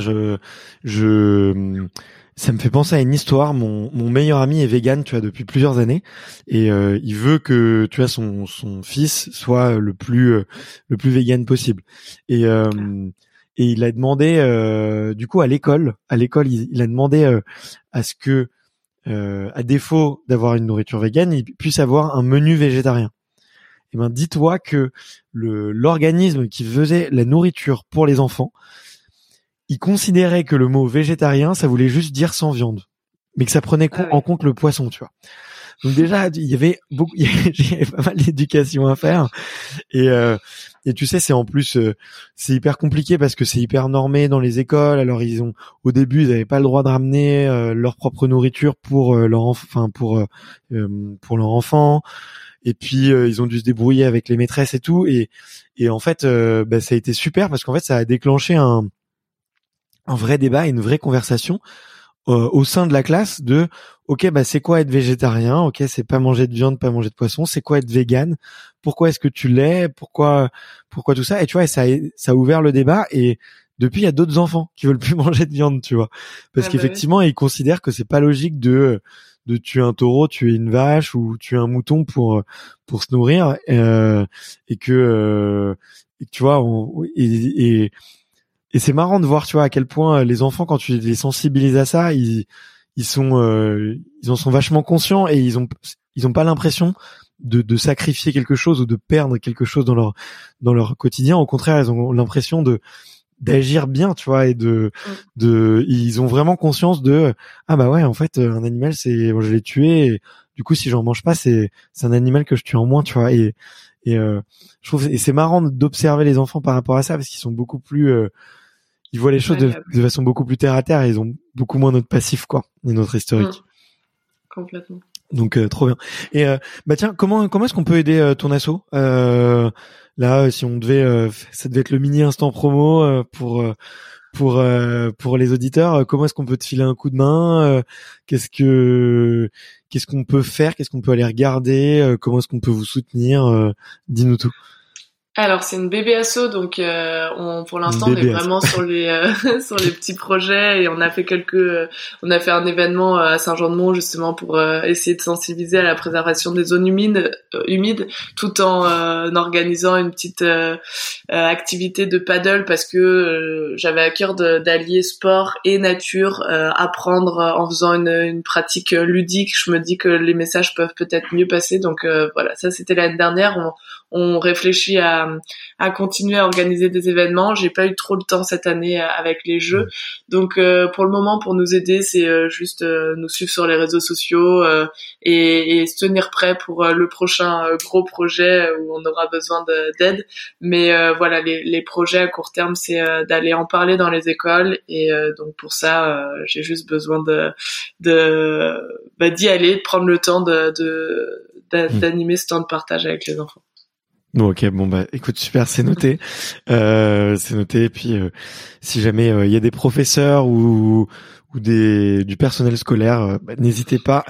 ça me fait penser à une histoire. Mon meilleur ami est vegan, tu vois, depuis plusieurs années, et il veut que, tu vois, son fils soit le plus vegan possible. Et il a demandé, du coup, à l'école, il a demandé à ce que, à défaut d'avoir une nourriture végane, il puisse avoir un menu végétarien. Et ben, dis-toi que l'organisme qui faisait la nourriture pour les enfants, il considérait que le mot végétarien, ça voulait juste dire sans viande, mais que ça prenait en compte le poisson, tu vois. Donc déjà, il y avait pas mal d'éducation à faire, et tu sais, c'est en plus, c'est hyper compliqué parce que c'est hyper normé dans les écoles. Alors au début, ils n'avaient pas le droit de ramener leur propre nourriture pour leur enfant. Et puis ils ont dû se débrouiller avec les maîtresses et tout. Et en fait, ça a été super, parce qu'en fait, ça a déclenché un vrai débat et une vraie conversation au sein de la classe de OK, c'est quoi être végétarien? OK, c'est pas manger de viande, pas manger de poisson. C'est quoi être vegan? Pourquoi est-ce que tu l'es? Pourquoi tout ça? Et tu vois, ça a ouvert le débat, et depuis, il y a d'autres enfants qui veulent plus manger de viande, tu vois. Parce qu'effectivement, ils considèrent que c'est pas logique de tuer un taureau, tuer une vache ou tuer un mouton pour se nourrir, et que tu vois, et c'est marrant de voir, tu vois, à quel point les enfants, quand tu les sensibilises à ça, ils en sont vachement conscients et ils ont pas l'impression de sacrifier quelque chose ou de perdre quelque chose dans leur quotidien. Au contraire, ils ont l'impression d'agir bien, tu vois, et ils ont vraiment conscience de ah bah ouais, en fait un animal je l'ai tué et du coup si j'en mange pas c'est un animal que je tue en moins, tu vois, et je trouve et c'est marrant d'observer les enfants par rapport à ça parce qu'ils sont beaucoup plus ils voient les choses de façon beaucoup plus terre à terre et ils ont beaucoup moins notre passif quoi et notre historique. Complètement. Donc trop bien. Et bah tiens, comment est-ce qu'on peut aider ton asso là si on devait ça devait être le mini instant promo pour les auditeurs, comment est-ce qu'on peut te filer un coup de main, qu'est-ce qu'on peut faire, qu'est-ce qu'on peut aller regarder, comment est-ce qu'on peut vous soutenir, dis-nous tout. Alors c'est une bébé asso, donc pour l'instant on est vraiment sur les sur les petits projets et on a fait un événement à Saint-Jean-de-Mont justement pour essayer de sensibiliser à la préservation des zones humides tout en organisant une petite activité de paddle parce que j'avais à cœur d'allier sport et nature, apprendre en faisant une pratique ludique. Je me dis que les messages peuvent peut-être mieux passer, donc voilà, ça c'était l'année dernière. On réfléchit à continuer à organiser des événements. J'ai pas eu trop le temps cette année avec les jeux. Donc pour le moment, pour nous aider, c'est juste nous suivre sur les réseaux sociaux et se tenir prêt pour le prochain gros projet où on aura besoin d'aide. Mais voilà, les projets à court terme, c'est d'aller en parler dans les écoles et donc pour ça, j'ai juste besoin d'y aller, de prendre le temps d'animer ce temps de partage avec les enfants. Bon, ok, bon bah écoute, super, c'est noté. C'est noté. Et puis si jamais il y a des professeurs ou du personnel scolaire, n'hésitez pas.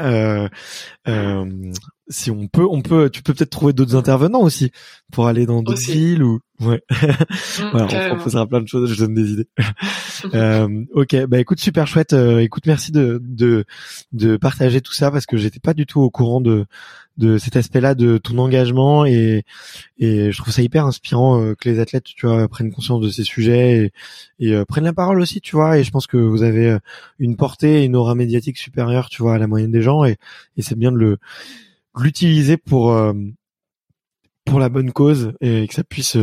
Si on peut, tu peux peut-être trouver d'autres intervenants aussi pour aller dans d'autres villes ou ouais. Voilà, on faisra plein de choses. Je donne des idées. Ok, bah écoute, super chouette. Écoute, merci de partager tout ça parce que j'étais pas du tout au courant de cet aspect-là de ton engagement et je trouve ça hyper inspirant que les athlètes, tu vois, prennent conscience de ces sujets et prennent la parole aussi, tu vois, et je pense que vous avez une portée et une aura médiatique supérieure, tu vois, à la moyenne des gens et c'est bien de l'utiliser pour la bonne cause et que ça puisse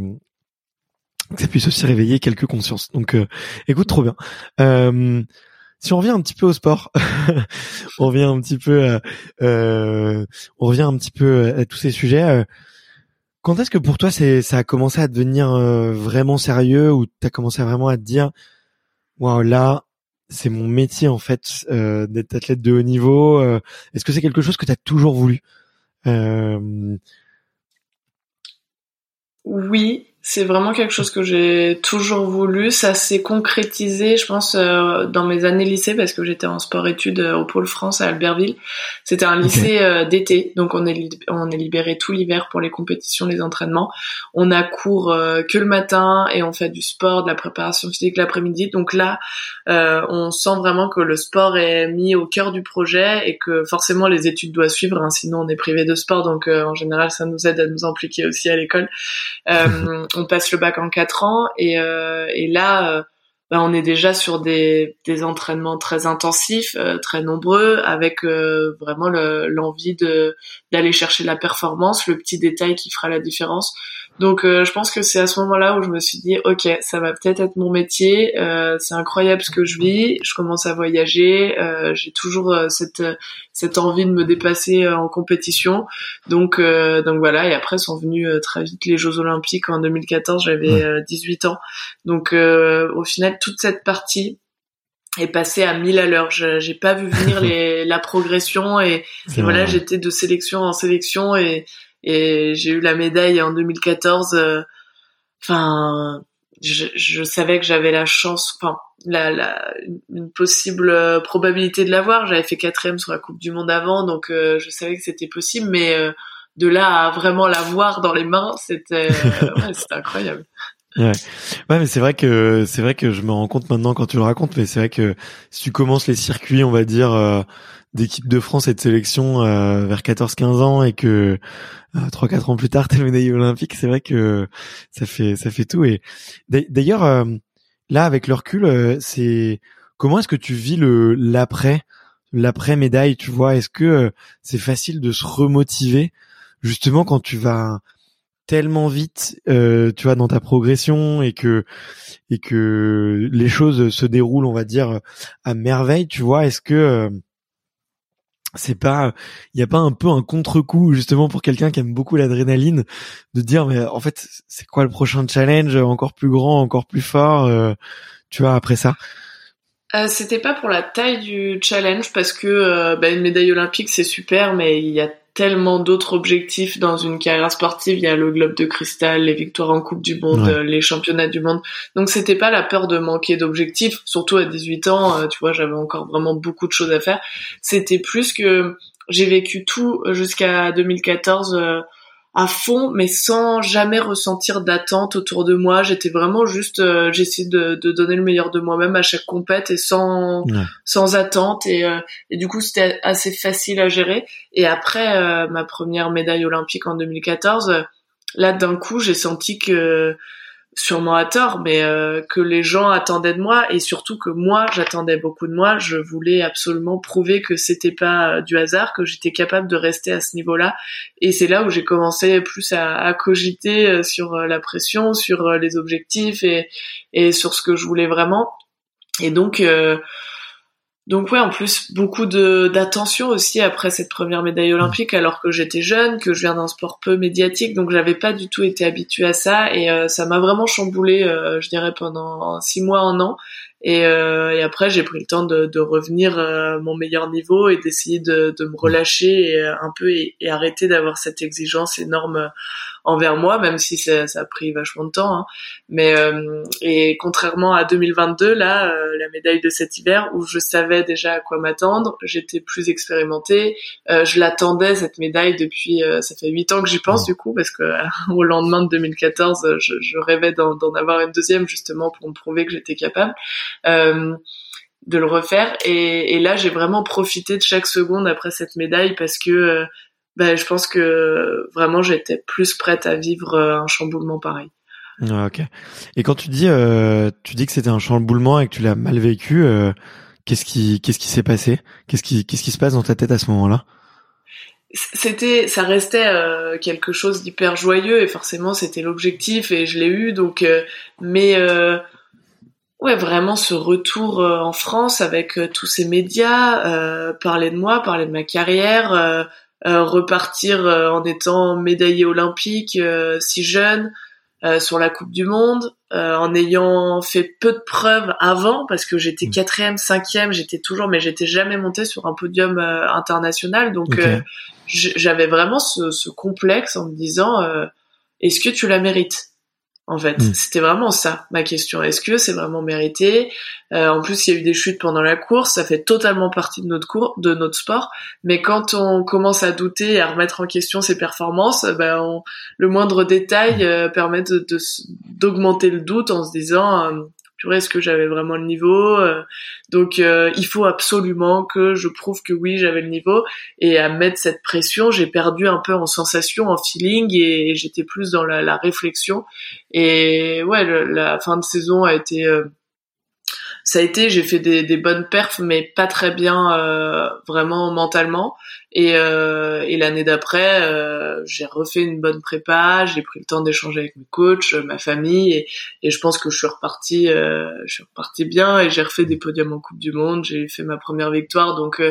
aussi réveiller quelques consciences. Donc écoute, trop bien. Si on revient un petit peu au sport, on revient un petit peu à tous ces sujets. Quand est-ce que pour toi ça a commencé à devenir vraiment sérieux ou t'as commencé vraiment à te dire waouh, là c'est mon métier en fait d'être athlète de haut niveau. Est-ce que c'est quelque chose que t'as toujours voulu? Oui, c'est vraiment quelque chose que j'ai toujours voulu. Ça s'est concrétisé, je pense, dans mes années lycée parce que j'étais en sport-études au Pôle France à Albertville. C'était un lycée d'été, donc on est libéré tout l'hiver pour les compétitions, les entraînements. On a cours que le matin et on fait du sport, de la préparation physique l'après-midi. Donc là, on sent vraiment que le sport est mis au cœur du projet et que forcément les études doivent suivre, hein, sinon on est privé de sport. Donc en général, ça nous aide à nous impliquer aussi à l'école. On passe le bac en 4 ans et là on est déjà sur des entraînements très intensifs, très nombreux, avec vraiment l'envie d'aller chercher la performance, le petit détail qui fera la différence. Donc je pense que c'est à ce moment-là où je me suis dit ok, ça va peut-être être mon métier, c'est incroyable ce que je vis, je commence à voyager, j'ai toujours cette envie de me dépasser en compétition. Donc voilà, et après sont venus très vite les Jeux Olympiques en 2014, j'avais 18 ans. Donc au final toute cette partie est passée à 1000 à l'heure. J'ai pas vu venir la progression et voilà, j'étais de sélection en sélection et j'ai eu la médaille en 2014. Enfin, je savais que j'avais la chance, enfin une possible probabilité de l'avoir. J'avais fait 4e sur la Coupe du Monde avant, donc je savais que c'était possible, mais de là à vraiment l'avoir dans les mains, c'était incroyable. Ouais, mais c'est vrai que je me rends compte maintenant quand tu le racontes, mais c'est vrai que si tu commences les circuits, on va dire d'équipe de France et de sélection vers 14-15 ans et que 3-4 ans plus tard t'es médaillé olympique, c'est vrai que ça fait tout. Et d'ailleurs là avec le recul, c'est comment est-ce que tu vis l'après médaille, tu vois? Est-ce que c'est facile de se remotiver justement quand tu vas tellement vite, tu vois, dans ta progression et que les choses se déroulent, on va dire, à merveille, tu vois? Est-ce que c'est pas, il y a pas un peu un contre-coup justement pour quelqu'un qui aime beaucoup l'adrénaline de dire mais en fait c'est quoi le prochain challenge encore plus grand, encore plus fort, tu vois, après ça? C'était pas pour la taille du challenge parce que une médaille olympique c'est super, mais il y a tellement d'autres objectifs dans une carrière sportive. Il y a le globe de cristal, les victoires en Coupe du Monde, les championnats du monde. Donc c'était pas la peur de manquer d'objectifs, surtout à 18 ans, tu vois, j'avais encore vraiment beaucoup de choses à faire. C'était plus que j'ai vécu tout jusqu'à 2014 à fond, mais sans jamais ressentir d'attente autour de moi. J'étais vraiment juste, j'essayais de donner le meilleur de moi-même à chaque compète et sans attente. Et du coup, c'était assez facile à gérer. Et après ma première médaille olympique en 2014, là, d'un coup, j'ai senti que, sûrement à tort, mais que les gens attendaient de moi et surtout que moi j'attendais beaucoup de moi. Je voulais absolument prouver que c'était pas du hasard, que j'étais capable de rester à ce niveau-là. Et c'est là où j'ai commencé plus à cogiter sur la pression, sur les objectifs et sur ce que je voulais vraiment. Et donc ouais, en plus beaucoup d'attention aussi après cette première médaille olympique, alors que j'étais jeune, que je viens d'un sport peu médiatique, donc j'avais pas du tout été habituée à ça et ça m'a vraiment chamboulée, je dirais pendant 6 mois, 1 an. Et après j'ai pris le temps de revenir à mon meilleur niveau et d'essayer de me relâcher un peu et arrêter d'avoir cette exigence énorme envers moi, même si ça a pris vachement de temps, hein. Mais et contrairement à 2022, là, la médaille de cet hiver, où je savais déjà à quoi m'attendre, j'étais plus expérimentée, je l'attendais cette médaille depuis, ça fait 8 ans que j'y pense du coup, parce que au lendemain de 2014, je rêvais d'en avoir une deuxième justement pour me prouver que j'étais capable de le refaire. Et là, j'ai vraiment profité de chaque seconde après cette médaille parce que je pense que vraiment j'étais plus prête à vivre un chamboulement pareil. Ah, ok. Et quand tu dis que c'était un chamboulement et que tu l'as mal vécu, qu'est-ce qui s'est passé? Qu'est-ce qui se passe dans ta tête à ce moment-là? Ça restait quelque chose d'hyper joyeux et forcément c'était l'objectif et je l'ai eu, donc ouais, vraiment ce retour en France avec tous ces médias, parler de moi, parler de ma carrière, repartir en étant médaillée olympique si jeune sur la Coupe du Monde, en ayant fait peu de preuves avant parce que j'étais 4e, 5e, mais j'étais jamais montée sur un podium international, donc j'avais vraiment ce complexe en me disant est-ce que tu la mérites? En fait, c'était vraiment ça, ma question. Est-ce que c'est vraiment mérité? En plus, il y a eu des chutes pendant la course, ça fait totalement partie de notre sport. Mais quand on commence à douter et à remettre en question ses performances, le moindre détail permet d'augmenter le doute en se disant purée, est-ce que j'avais vraiment le niveau? Donc il faut absolument que je prouve que oui, j'avais le niveau. Et à mettre cette pression, j'ai perdu un peu en sensation, en feeling, et j'étais plus dans la réflexion. Et ouais, la fin de saison a été j'ai fait des bonnes perfs, mais pas très bien vraiment mentalement. Et l'année d'après, j'ai refait une bonne prépa, j'ai pris le temps d'échanger avec mes coachs, ma famille, et je pense que je suis repartie bien, et j'ai refait des podiums en Coupe du Monde, j'ai fait ma première victoire, donc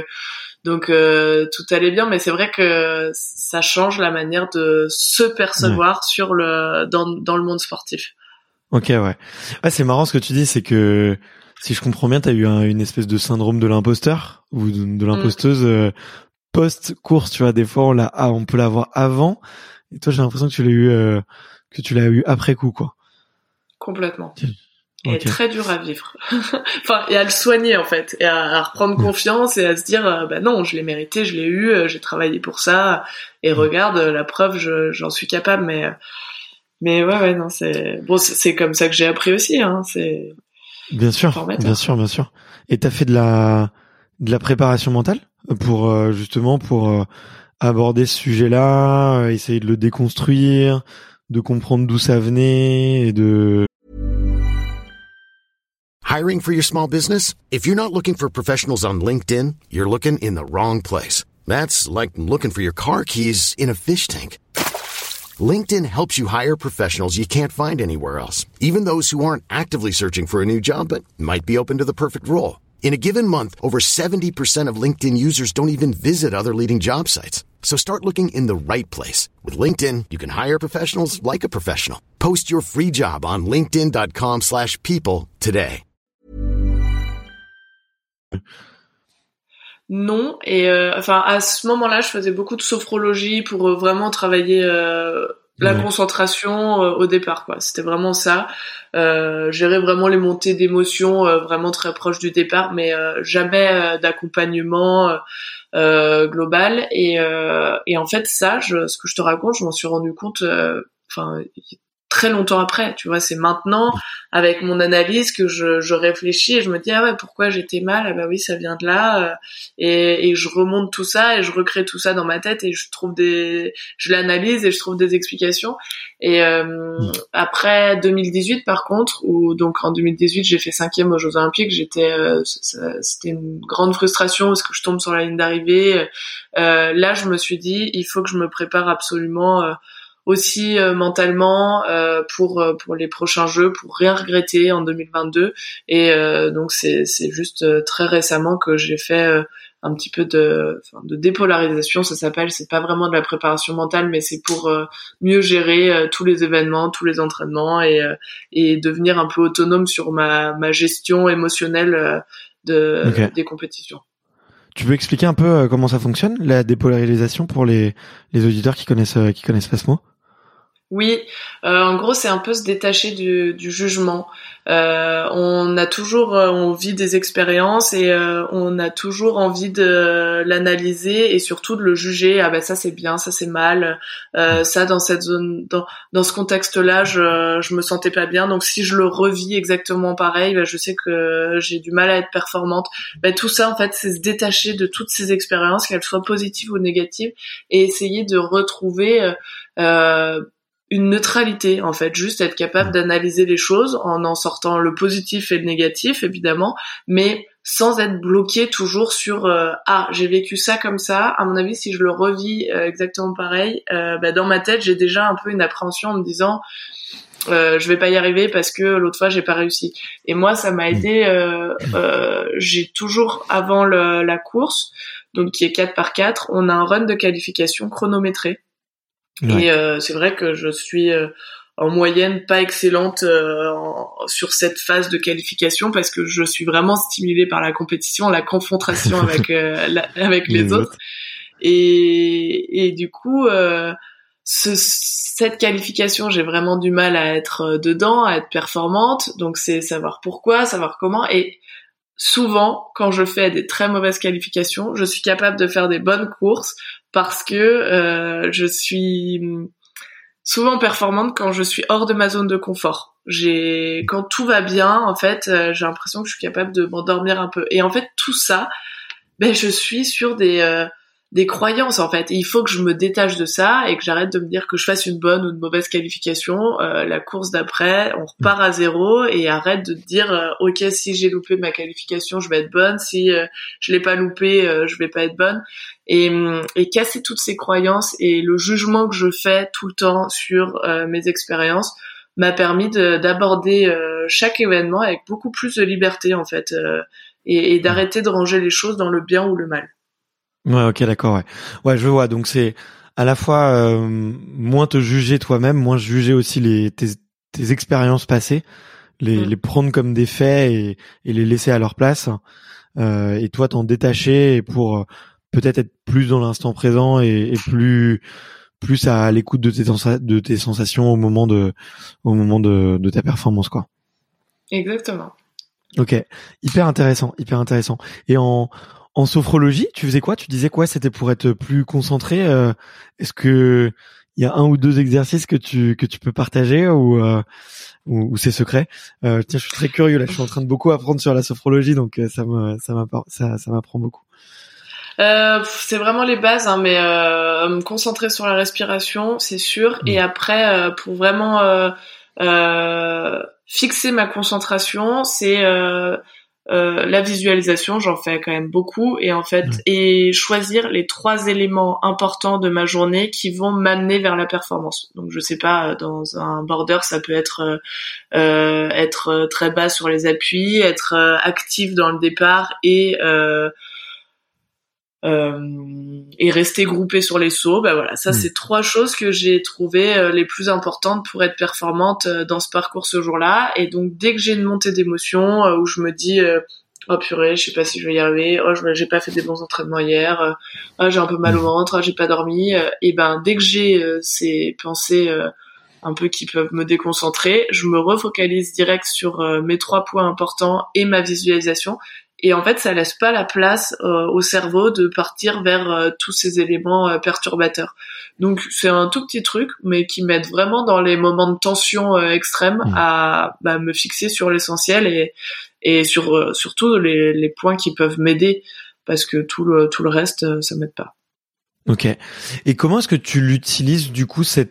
tout allait bien. Mais c'est vrai que ça change la manière de se percevoir dans le monde sportif. Ok, ouais. Ouais, c'est marrant ce que tu dis, c'est que si je comprends bien, t'as eu une espèce de syndrome de l'imposteur ou de l'imposteuse post-course, tu vois. Des fois, on peut l'avoir avant, et toi, j'ai l'impression que tu l'as eu après coup, quoi. Complètement. Et okay. Très dur à vivre. Enfin, et à le soigner, en fait, et à reprendre confiance et à se dire, non, je l'ai mérité, je l'ai eu, j'ai travaillé pour ça, et regarde, la preuve, j'en suis capable, mais ouais, non, c'est comme ça que j'ai appris aussi, hein, c'est. Bien sûr. Et t'as fait de la préparation mentale pour justement pour aborder ce sujet-là, essayer de le déconstruire, de comprendre d'où ça venait et de... Hiring for your small business? If you're not looking for professionals on LinkedIn, you're looking in the wrong place. That's like looking for your car keys in a fish tank. LinkedIn helps you hire professionals you can't find anywhere else, even those who aren't actively searching for a new job but might be open to the perfect role. In a given month, over 70% of LinkedIn users don't even visit other leading job sites. So start looking in the right place. With LinkedIn, you can hire professionals like a professional. Post your free job on linkedin.com/people today. Non, et enfin à ce moment-là, je faisais beaucoup de sophrologie pour vraiment travailler la concentration au départ, quoi. C'était vraiment ça. Gérer vraiment les montées d'émotions vraiment très proches du départ, mais jamais d'accompagnement global. Et en fait, ça, ce que je te raconte, je m'en suis rendu compte. Enfin. Très longtemps après, tu vois, c'est maintenant avec mon analyse que je réfléchis et je me dis ah ouais, pourquoi j'étais mal, ah bah oui, ça vient de là, et je remonte tout ça et je recrée tout ça dans ma tête et je l'analyse et je trouve des explications. Et après 2018 par contre, où donc en 2018 j'ai fait 5e aux Jeux Olympiques, c'était une grande frustration parce que je tombe sur la ligne d'arrivée. Là je me suis dit il faut que je me prépare absolument aussi mentalement pour les prochains jeux, pour rien regretter en 2022. Et donc c'est juste très récemment que j'ai fait un petit peu de dépolarisation, ça s'appelle. C'est pas vraiment de la préparation mentale, mais c'est pour mieux gérer tous les événements, tous les entraînements et devenir un peu autonome sur ma gestion émotionnelle des compétitions. Tu peux expliquer un peu comment ça fonctionne, la dépolarisation, pour les auditeurs qui connaissent pas ce mot? Oui, en gros, c'est un peu se détacher du jugement. On a toujours, on vit des expériences et on a toujours envie de l'analyser et surtout de le juger. Ah ben ça c'est bien, ça c'est mal. Ça dans cette zone, dans ce contexte-là, je me sentais pas bien. Donc si je le revis exactement pareil, ben, je sais que j'ai du mal à être performante. Ben tout ça en fait, c'est se détacher de toutes ces expériences, qu'elles soient positives ou négatives, et essayer de retrouver une neutralité, en fait, juste être capable d'analyser les choses en sortant le positif et le négatif, évidemment, mais sans être bloqué toujours sur j'ai vécu ça comme ça. À mon avis, si je le revis exactement pareil, dans ma tête, j'ai déjà un peu une appréhension en me disant je vais pas y arriver parce que l'autre fois j'ai pas réussi. Et moi, ça m'a aidé. J'ai toujours avant la course, donc qui est 4x4, on a un run de qualification chronométré. Ouais. Et c'est vrai que je suis en moyenne pas excellente sur cette phase de qualification parce que je suis vraiment stimulée par la compétition, la confrontation avec les autres. Et du coup, cette qualification, j'ai vraiment du mal à être dedans, à être performante. Donc c'est savoir pourquoi, savoir comment. Et souvent, quand je fais des très mauvaises qualifications, je suis capable de faire des bonnes courses parce que je suis souvent performante quand je suis hors de ma zone de confort. Quand tout va bien, en fait, j'ai l'impression que je suis capable de m'endormir un peu. Et en fait, tout ça, je suis sur des croyances, en fait. Et il faut que je me détache de ça et que j'arrête de me dire que je fasse une bonne ou une mauvaise qualification. La course d'après, on repart à zéro et arrête de te dire ok, si j'ai loupé ma qualification, je vais être bonne. Si je l'ai pas loupé, je vais pas être bonne. Et casser toutes ces croyances et le jugement que je fais tout le temps sur mes expériences m'a permis d'aborder chaque événement avec beaucoup plus de liberté, en fait, et d'arrêter de ranger les choses dans le bien ou le mal. Ouais, ok, d'accord, ouais. Ouais, je vois. Donc c'est à la fois moins te juger toi-même, moins juger aussi tes expériences passées, les prendre comme des faits et les laisser à leur place. Et toi t'en détacher pour peut-être être plus dans l'instant présent et plus à l'écoute de tes sensations au moment de ta performance, quoi. Exactement. Ok, hyper intéressant. Et en sophrologie, tu faisais quoi? Tu disais quoi? C'était pour être plus concentré. Est-ce que il y a un ou deux exercices que tu peux partager ou c'est secret? Tiens, je suis très curieux là. Je suis en train de beaucoup apprendre sur la sophrologie, donc ça m'apprend beaucoup. C'est vraiment les bases, hein, mais me concentrer sur la respiration, c'est sûr. Et après, pour vraiment fixer ma concentration, c'est la visualisation. J'en fais quand même beaucoup, et en fait, et choisir les 3 éléments importants de ma journée qui vont m'amener vers la performance. Donc, je sais pas, dans un border, ça peut être très bas sur les appuis, être actif dans le départ et rester groupé sur les sauts. Bah voilà, ça c'est 3 choses que j'ai trouvées les plus importantes pour être performante dans ce parcours ce jour-là. Et donc dès que j'ai une montée d'émotion où je me dis oh purée, je sais pas si je vais y arriver, oh j'ai pas fait des bons entraînements hier, oh j'ai un peu mal au ventre, oh, j'ai pas dormi, et ben dès que j'ai ces pensées un peu qui peuvent me déconcentrer, je me refocalise direct sur mes 3 points importants et ma visualisation. Et en fait, ça laisse pas la place au cerveau de partir vers tous ces éléments perturbateurs. Donc, c'est un tout petit truc, mais qui m'aide vraiment dans les moments de tension extrême à me fixer sur l'essentiel et sur surtout les points qui peuvent m'aider, parce que tout le reste, ça m'aide pas. Ok. Et comment est-ce que tu l'utilises du coup ces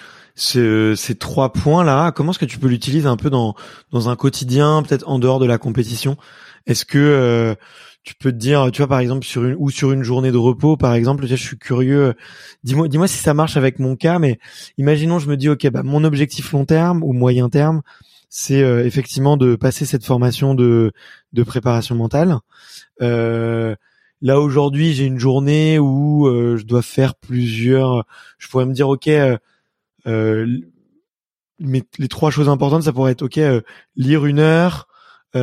3 points là? Comment est-ce que tu peux l'utiliser un peu dans un quotidien, peut-être en dehors de la compétition? Est-ce que tu peux te dire, tu vois, par exemple sur une journée de repos, par exemple, je suis curieux. Dis-moi si ça marche avec mon cas, mais imaginons, je me dis, ok, mon objectif long terme ou moyen terme, c'est effectivement de passer cette formation de préparation mentale. Là aujourd'hui, j'ai une journée où je dois faire plusieurs. Je pourrais me dire, ok, mais les 3 choses importantes, ça pourrait être, ok, lire 1 heure. Tu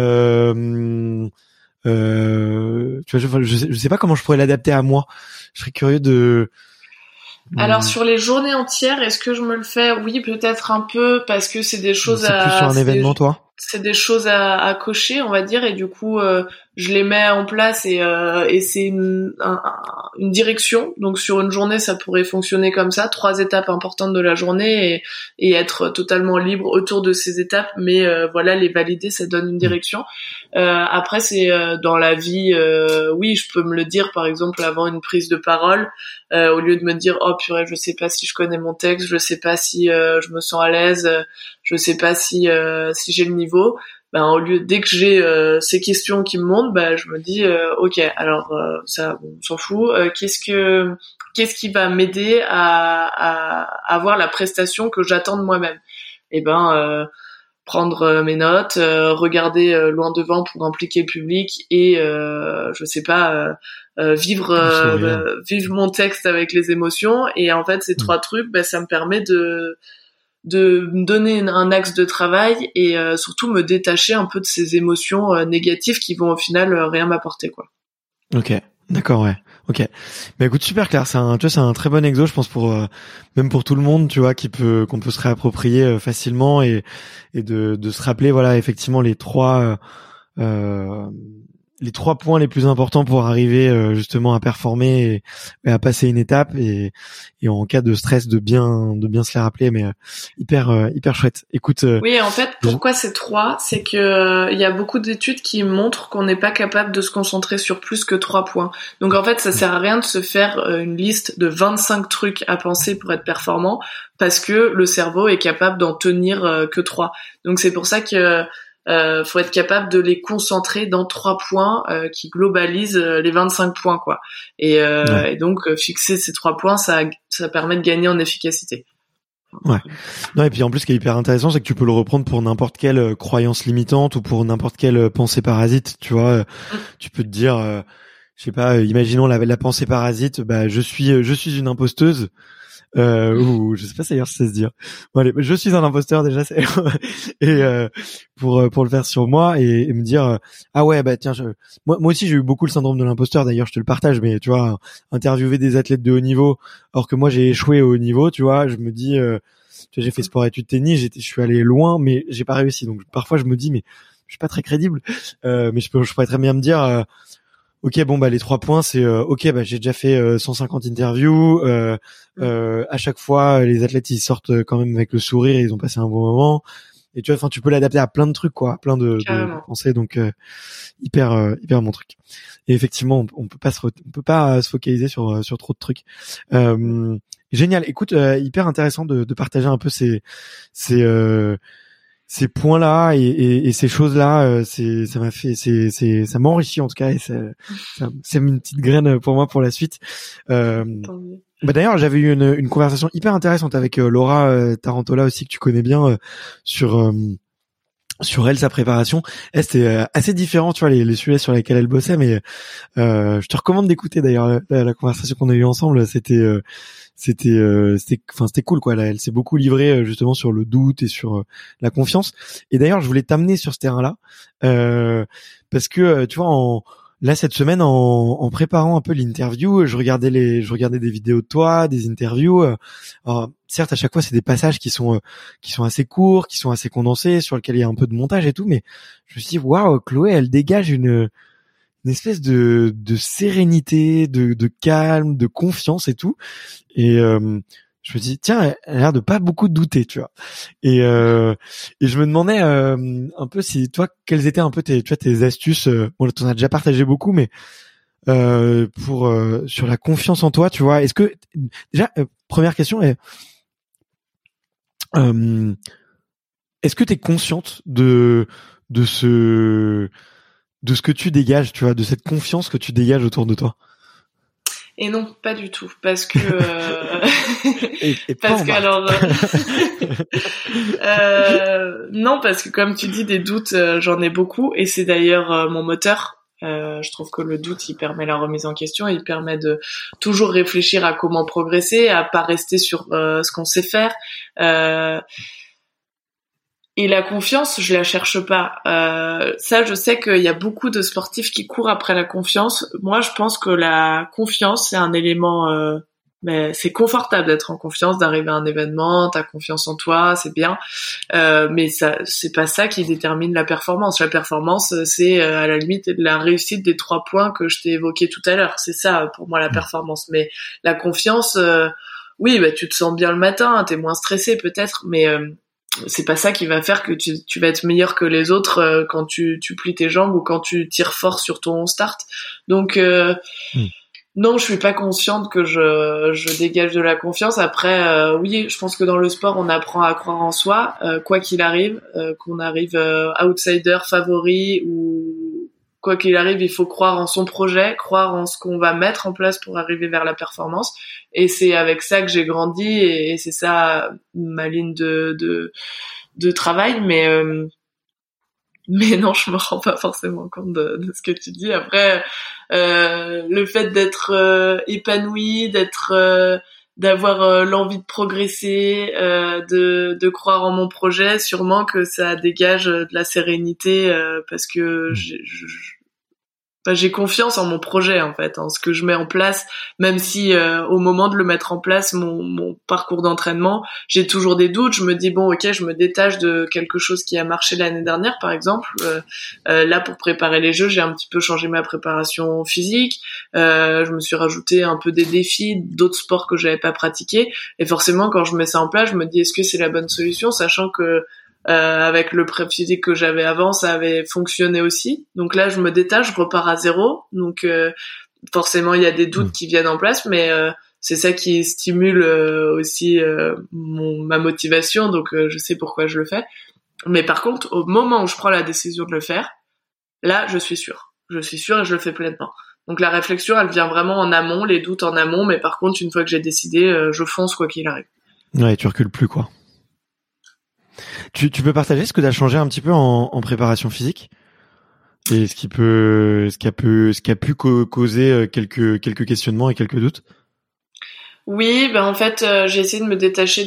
vois, je sais pas comment je pourrais l'adapter à moi. Je serais curieux de. Alors sur les journées entières, est-ce que je me le fais? Oui, peut-être un peu, parce que c'est des choses c'est plus sur un événement, toi? C'est des choses à cocher, on va dire, et du coup je les mets en place et c'est une direction. Donc sur une journée, ça pourrait fonctionner comme ça, 3 étapes importantes de la journée et être totalement libre autour de ces étapes, mais voilà, les valider, ça donne une direction. Après c'est dans la vie, oui, je peux me le dire par exemple avant une prise de parole, au lieu de me dire oh purée, je sais pas si je connais mon texte, je sais pas si je me sens à l'aise, je sais pas si j'ai le niveau. Au lieu, dès que j'ai ces questions qui me montent, je me dis ok, alors ça on s'en fout, qu'est-ce qui va m'aider à avoir la prestation que j'attends de moi-même. Et prendre mes notes, regarder loin devant pour impliquer le public et je sais pas, vivre mon texte avec les émotions. Et en fait ces 3 trucs, ça me permet de me donner un axe de travail et surtout me détacher un peu de ces émotions négatives qui vont au final rien m'apporter, quoi. Ok, d'accord, ouais. Ok. Écoute, super clair. C'est un très bon exo, je pense, pour même pour tout le monde, tu vois, qu'on peut se réapproprier facilement et de se rappeler, voilà, effectivement les 3 points les plus importants pour arriver justement à performer et à passer une étape et en cas de stress de bien se les rappeler, mais hyper chouette. Écoute, oui, en fait, pourquoi c'est 3, c'est que il y a beaucoup d'études qui montrent qu'on n'est pas capable de se concentrer sur plus que 3 points. Donc en fait, ça sert à rien de se faire une liste de 25 trucs à penser pour être performant, parce que le cerveau est capable d'en tenir que 3. Donc c'est pour ça que faut être capable de les concentrer dans 3 points qui globalisent les 25 points, quoi. Et donc fixer ces 3 points, ça permet de gagner en efficacité. Ouais. Non, et puis en plus, ce qui est hyper intéressant, c'est que tu peux le reprendre pour n'importe quelle croyance limitante ou pour n'importe quelle pensée parasite. Tu vois, tu peux te dire, je sais pas, imaginons la pensée parasite, je suis une imposteuse. Ou je sais pas d'ailleurs si ça se dire. Bon, allez, je suis un imposteur déjà, et pour le faire sur moi et me dire ah ouais tiens, moi aussi j'ai eu beaucoup le syndrome de l'imposteur, d'ailleurs je te le partage, mais tu vois, interviewer des athlètes de haut niveau alors que moi j'ai échoué au haut niveau, tu vois, je me dis tu vois, j'ai fait sport études tennis, je suis allé loin mais j'ai pas réussi, donc parfois je me dis mais je suis pas très crédible, mais je pourrais très bien me dire ok, les 3 points, c'est j'ai déjà fait 150 interviews. À chaque fois, les athlètes ils sortent quand même avec le sourire, ils ont passé un bon moment. Et tu vois, enfin, tu peux l'adapter à plein de trucs, quoi, plein de pensées. Donc, hyper bon truc. Et effectivement, on peut pas se focaliser sur trop de trucs. Génial. Écoute, hyper intéressant de partager un peu ces points-là et ces choses-là. Ça m'a enrichi en tout cas, et c'est une petite graine pour moi pour la suite. D'ailleurs, j'avais eu une conversation hyper intéressante avec Laura Tarantola aussi, que tu connais bien, sur elle, sa préparation. Elle, c'était assez différent, tu vois, les sujets sur lesquels elle bossait, mais je te recommande d'écouter d'ailleurs la conversation qu'on a eue ensemble. C'était cool, quoi. Là, elle s'est beaucoup livrée justement sur le doute et sur la confiance. Et d'ailleurs, je voulais t'amener sur ce terrain-là parce que tu vois, là cette semaine, en préparant un peu l'interview, je regardais des vidéos de toi, des interviews. Alors, certes, à chaque fois, c'est des passages qui sont assez courts, qui sont assez condensés, sur lesquels il y a un peu de montage et tout. Mais je me suis dit, waouh, Chloé, elle dégage une espèce de sérénité, de calme, de confiance et tout. Et je me dis, tiens, elle a l'air de pas beaucoup douter, tu vois. Et je me demandais un peu si toi, quelles étaient un peu tes astuces. Bon, t'en as déjà partagé beaucoup, mais pour sur la confiance en toi, tu vois. Est-ce que déjà, première question est, est-ce que t'es consciente de ce que tu dégages, tu vois, de cette confiance que tu dégages autour de toi? Et non, pas du tout, parce que parce que alors non, parce que comme tu dis, des doutes, j'en ai beaucoup, et c'est d'ailleurs mon moteur. Je trouve que le doute, il permet la remise en question, il permet de toujours réfléchir à comment progresser, à pas rester sur ce qu'on sait faire. Et la confiance, je la cherche pas. Ça, je sais qu'il y a beaucoup de sportifs qui courent après la confiance. Moi, je pense que la confiance, c'est un élément... mais c'est confortable d'être en confiance, d'arriver à un événement, t'as confiance en toi, c'est bien. Mais ça, c'est pas ça qui détermine la performance. La performance, c'est à la limite la réussite des 3 points que je t'ai évoqués tout à l'heure. C'est ça, pour moi, la performance. Mais la confiance, oui, bah tu te sens bien le matin, t'es moins stressé peut-être, mais... c'est pas ça qui va faire que tu vas être meilleur que les autres quand tu plies tes jambes ou quand tu tires fort sur ton start. Donc non, je suis pas consciente que je dégage de la confiance. Après oui, je pense que dans le sport on apprend à croire en soi quoi qu'il arrive, qu'on arrive outsider, favori ou quoi qu'il arrive, il faut croire en son projet, croire en ce qu'on va mettre en place pour arriver vers la performance. Et c'est avec ça que j'ai grandi, et c'est ça ma ligne de travail. Mais non, je me rends pas forcément compte de ce que tu dis. Après, le fait d'être épanoui, d'avoir l'envie de progresser, de croire en mon projet, sûrement que ça dégage de la sérénité, parce que j'ai confiance en mon projet, en fait, en ce que je mets en place, même si au moment de le mettre en place, mon parcours d'entraînement, j'ai toujours des doutes. Je me dis bon, ok, je me détache de quelque chose qui a marché l'année dernière, par exemple. Là, pour préparer les Jeux, j'ai un petit peu changé ma préparation physique. Je me suis rajouté un peu des défis d'autres sports que j'avais pas pratiqués. Et forcément, quand je mets ça en place, je me dis est-ce que c'est la bonne solution, sachant que avec le prep physique que j'avais avant, ça avait fonctionné aussi. Donc là, je me détache, je repars à zéro. Donc forcément, il y a des doutes qui viennent en place, mais c'est ça qui stimule aussi ma motivation. Donc je sais pourquoi je le fais. Mais par contre, au moment où je prends la décision de le faire, là, je suis sûre. Je suis sûre et je le fais pleinement. Donc la réflexion, elle vient vraiment en amont, les doutes en amont. Mais par contre, une fois que j'ai décidé, je fonce quoi qu'il arrive. Ouais, tu recules plus, quoi. Tu peux partager ce que tu as changé un petit peu en préparation physique, et ce qui a pu causer quelques questionnements et quelques doutes? Oui, ben en fait, j'ai essayé de me détacher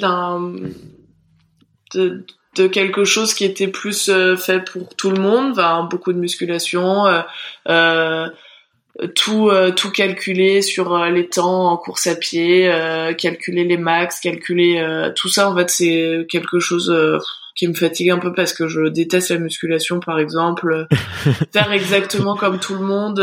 de quelque chose qui était plus fait pour tout le monde, enfin, beaucoup de musculation, tout calculer sur les temps en course à pied, calculer les max, calculer tout ça, en fait c'est quelque chose qui me fatigue un peu parce que je déteste la musculation, par exemple. Faire exactement comme tout le monde,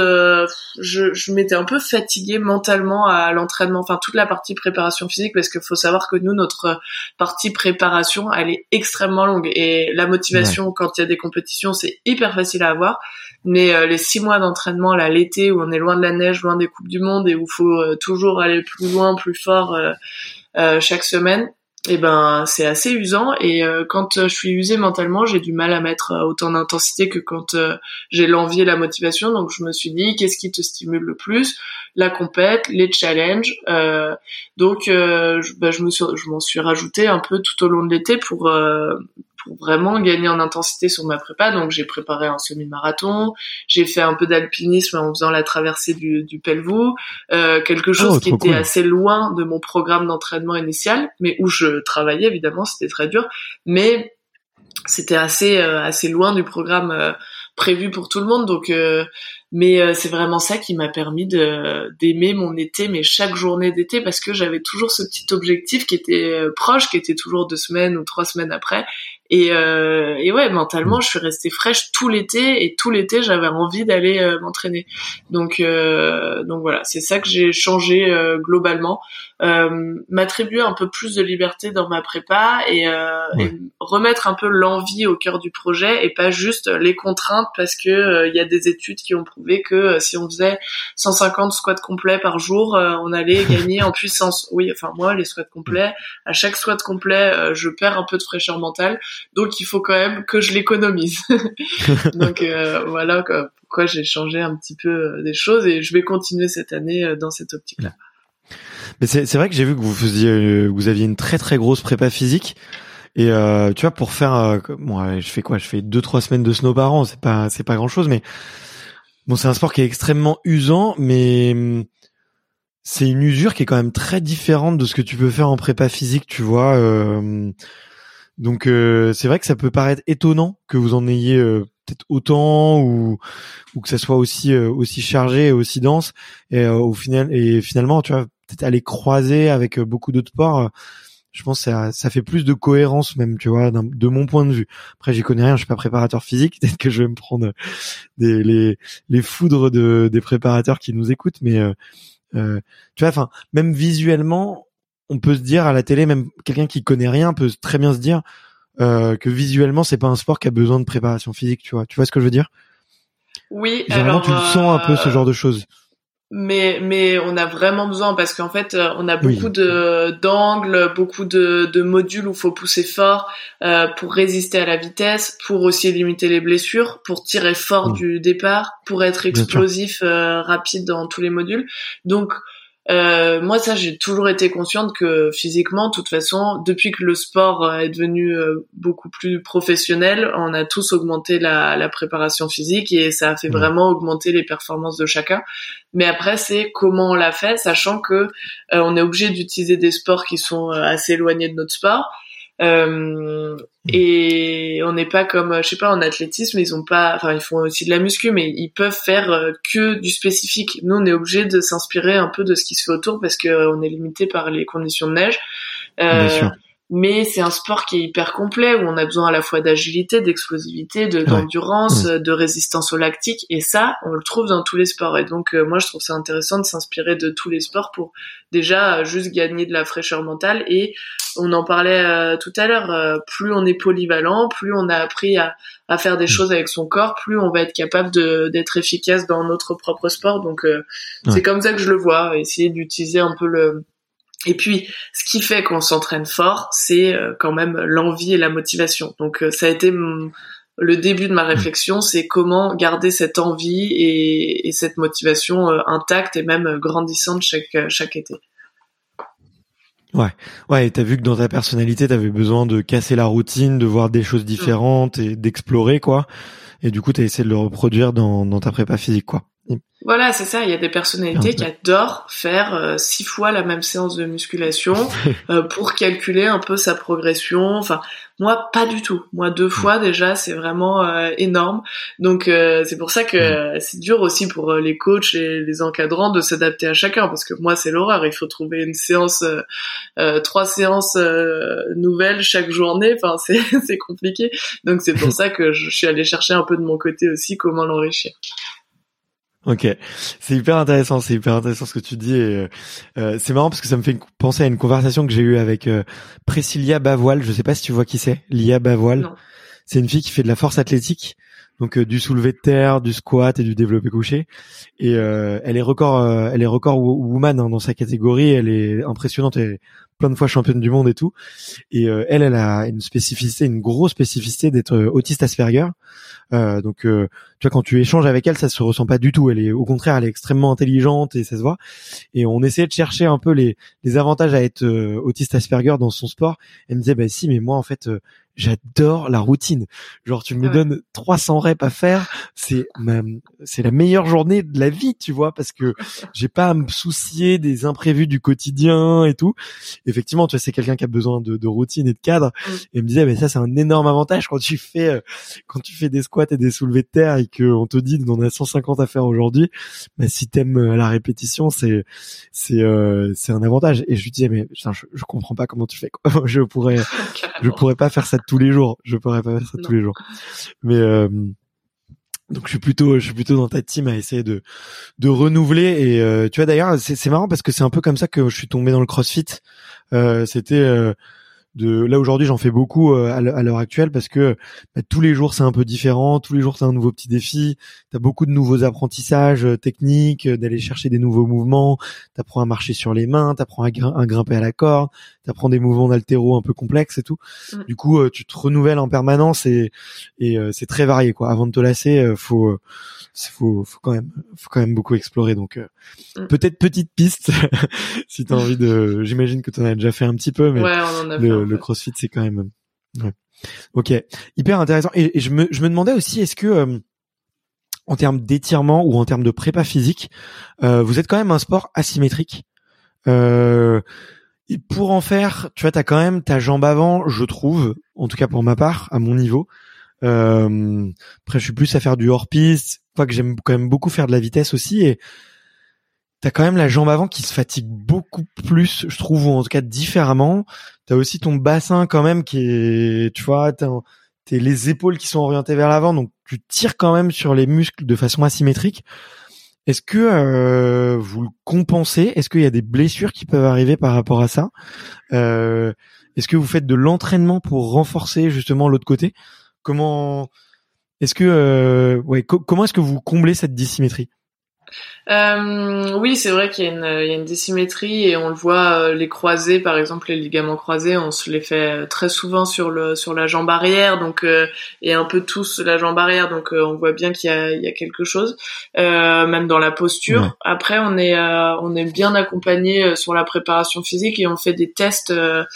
je m'étais un peu fatiguée mentalement à l'entraînement, enfin toute la partie préparation physique, parce qu'il faut savoir que nous, notre partie préparation, elle est extrêmement longue, et la motivation quand il y a des compétitions, c'est hyper facile à avoir, mais les 6 mois d'entraînement là, l'été, où on est loin de la neige, loin des coupes du monde, et où il faut toujours aller plus loin, plus fort chaque semaine, et ben c'est assez usant, et quand je suis usée mentalement, j'ai du mal à mettre autant d'intensité que quand j'ai l'envie et la motivation. Donc je me suis dit, qu'est-ce qui te stimule le plus? La compète, les challenges, donc je m'en suis rajouté un peu tout au long de l'été pour vraiment gagner en intensité sur ma prépa. Donc j'ai préparé un semi-marathon, j'ai fait un peu d'alpinisme en faisant la traversée du Pelvoux, quelque chose qui était assez loin de mon programme d'entraînement initial, mais où je travaillais évidemment, c'était très dur, mais c'était assez loin du programme prévu pour tout le monde. Donc mais c'est vraiment ça qui m'a permis d'aimer mon été, mais chaque journée d'été, parce que j'avais toujours ce petit objectif qui était proche, qui était toujours 2 semaines ou 3 semaines après. Et ouais, mentalement, je suis restée fraîche tout l'été, et tout l'été, j'avais envie d'aller m'entraîner. Donc voilà, c'est ça que j'ai changé globalement, m'attribuer un peu plus de liberté dans ma prépa, et remettre un peu l'envie au cœur du projet, et pas juste les contraintes, parce que il y a des études qui ont prouvé que si on faisait 150 squats complets par jour, on allait gagner en puissance. Oui, enfin moi, les squats complets, à chaque squat complet, je perds un peu de fraîcheur mentale. Donc il faut quand même que je l'économise. Donc voilà pourquoi j'ai changé un petit peu des choses, et je vais continuer cette année dans cette optique-là. Mais c'est vrai que j'ai vu que vous aviez une très très grosse prépa physique, et tu vois, pour faire bon, je fais 2-3 semaines de snow par an, c'est pas grand-chose, mais bon, c'est un sport qui est extrêmement usant, mais c'est une usure qui est quand même très différente de ce que tu peux faire en prépa physique, tu vois. Donc c'est vrai que ça peut paraître étonnant que vous en ayez peut-être autant, ou que ça soit aussi chargé et aussi dense, et finalement, tu vois, peut-être aller croiser avec beaucoup d'autres sports, je pense que ça fait plus de cohérence même, tu vois, de mon point de vue. Après, j'y connais rien, je suis pas préparateur physique, peut-être que je vais me prendre les foudres des préparateurs qui nous écoutent, mais tu vois, enfin, même visuellement, on peut se dire à la télé, même quelqu'un qui connaît rien peut très bien se dire que visuellement, c'est pas un sport qui a besoin de préparation physique, tu vois. Tu vois ce que je veux dire? Oui, généralement, tu le sens un peu, ce genre de choses. Mais on a vraiment besoin, parce qu'en fait on a beaucoup d'angles, beaucoup de modules où faut pousser fort pour résister à la vitesse, pour aussi limiter les blessures, pour tirer fort du départ, pour être explosif rapide dans tous les modules. Donc moi ça, j'ai toujours été consciente que physiquement, de toute façon, depuis que le sport est devenu beaucoup plus professionnel, on a tous augmenté la préparation physique, et ça a fait vraiment augmenter les performances de chacun. Mais après, c'est comment on l'a fait, sachant que on est obligé d'utiliser des sports qui sont assez éloignés de notre sport. Et on n'est pas comme, je sais pas, en athlétisme, ils font aussi de la muscu, mais ils peuvent faire que du spécifique. Nous, on est obligé de s'inspirer un peu de ce qui se fait autour, parce que on est limité par les conditions de neige. Bien sûr. Mais c'est un sport qui est hyper complet, où on a besoin à la fois d'agilité, d'explosivité, d'endurance, de résistance au lactique, et ça, on le trouve dans tous les sports. Et donc, moi, je trouve ça intéressant de s'inspirer de tous les sports pour déjà juste gagner de la fraîcheur mentale. Et on en parlait tout à l'heure, plus on est polyvalent, plus on a appris à faire des choses avec son corps, plus on va être capable d'être efficace dans notre propre sport. Donc, c'est comme ça que je le vois, essayer d'utiliser un peu Et puis, ce qui fait qu'on s'entraîne fort, c'est quand même l'envie et la motivation. Donc, ça a été le début de ma réflexion, c'est comment garder cette envie et cette motivation intacte et même grandissante chaque été. Ouais, et t'as vu que dans ta personnalité, t'avais besoin de casser la routine, de voir des choses différentes et d'explorer, quoi. Et du coup, t'as essayé de le reproduire dans ta prépa physique, quoi. Voilà, c'est ça. Il y a des personnalités qui adorent faire 6 fois la même séance de musculation pour calculer un peu sa progression. Enfin, moi, pas du tout. Moi, 2 fois déjà, c'est vraiment énorme. Donc, c'est pour ça que c'est dur aussi pour les coachs et les encadrants de s'adapter à chacun, parce que moi, c'est l'horreur. Il faut trouver une séance, 3 séances nouvelles chaque journée. Enfin, c'est compliqué. Donc, c'est pour ça que je suis allée chercher un peu de mon côté aussi comment l'enrichir. Ok, c'est hyper intéressant ce que tu dis et c'est marrant parce que ça me fait penser à une conversation que j'ai eue avec Priscilla Bavoil, je sais pas si tu vois qui c'est, Lia Bavoil. Non. C'est une fille qui fait de la force athlétique, donc du soulevé de terre, du squat et du développé couché et elle est record woman dans sa catégorie, elle est impressionnante, elle est plein de fois championne du monde et tout. Et elle a une grosse spécificité d'être autiste Asperger. Donc tu vois, quand tu échanges avec elle, ça se ressent pas du tout. Au contraire, elle est extrêmement intelligente et ça se voit. Et on essayait de chercher un peu les avantages à être autiste Asperger dans son sport. Elle me disait bah si, mais moi en fait j'adore la routine. Genre tu me donnes 300 reps à faire, c'est la meilleure journée de la vie, tu vois, parce que j'ai pas à me soucier des imprévus du quotidien et tout. Effectivement, tu vois, c'est quelqu'un qui a besoin de routine et de cadre. Et elle me disait, mais ça, c'est un énorme avantage quand tu fais des squats et des soulevés de terre et qu'on te dit d'en a 150 à faire aujourd'hui. Bah, si t'aimes la répétition, c'est un avantage. Et je lui disais, mais putain, je comprends pas comment tu fais, quoi. Je pourrais pas faire ça tous les jours. Tous les jours. Mais, donc je suis plutôt dans ta team à essayer de renouveler et tu vois d'ailleurs c'est marrant parce que c'est un peu comme ça que je suis tombé dans le CrossFit. C'était là aujourd'hui j'en fais beaucoup à l'heure actuelle parce que tous les jours c'est un peu différent, tous les jours c'est un nouveau petit défi, t'as beaucoup de nouveaux apprentissages techniques, d'aller chercher des nouveaux mouvements, t'apprends à marcher sur les mains, t'apprends à grimper à la corde, t'apprends des mouvements d'haltéro un peu complexes et tout. Du coup tu te renouvelles en permanence et c'est très varié quoi. Avant de te lasser, faut quand même beaucoup explorer. Donc peut-être petite piste si t'as envie j'imagine que t'en as déjà fait un petit peu, mais ouais, on en a fait, le CrossFit c'est quand même ok, hyper intéressant. Et je me demandais aussi, est-ce que en termes d'étirement ou en termes de prépa physique, vous êtes quand même un sport asymétrique, et pour en faire, tu vois, t'as quand même ta jambe avant, je trouve, en tout cas pour ma part, à mon niveau. Après, je suis plus à faire du hors-piste, quoique j'aime quand même beaucoup faire de la vitesse aussi, et t'as quand même la jambe avant qui se fatigue beaucoup plus, je trouve, ou en tout cas différemment. T'as aussi ton bassin quand même qui est, tu vois, t'as les épaules qui sont orientées vers l'avant, donc tu tires quand même sur les muscles de façon asymétrique. Est-ce que vous le compensez? Est-ce qu'il y a des blessures qui peuvent arriver par rapport à ça? Est-ce que vous faites de l'entraînement pour renforcer justement l'autre côté? Comment est-ce que comment est-ce que vous comblez cette dissymétrie? Oui, c'est vrai qu'il y a une dissymétrie et on le voit, les croisés, par exemple, les ligaments croisés, on se les fait très souvent sur la jambe arrière, donc et un peu tous la jambe arrière, donc on voit bien qu'il y a quelque chose, même dans la posture. Ouais. Après, on est bien accompagné sur la préparation physique et on fait des tests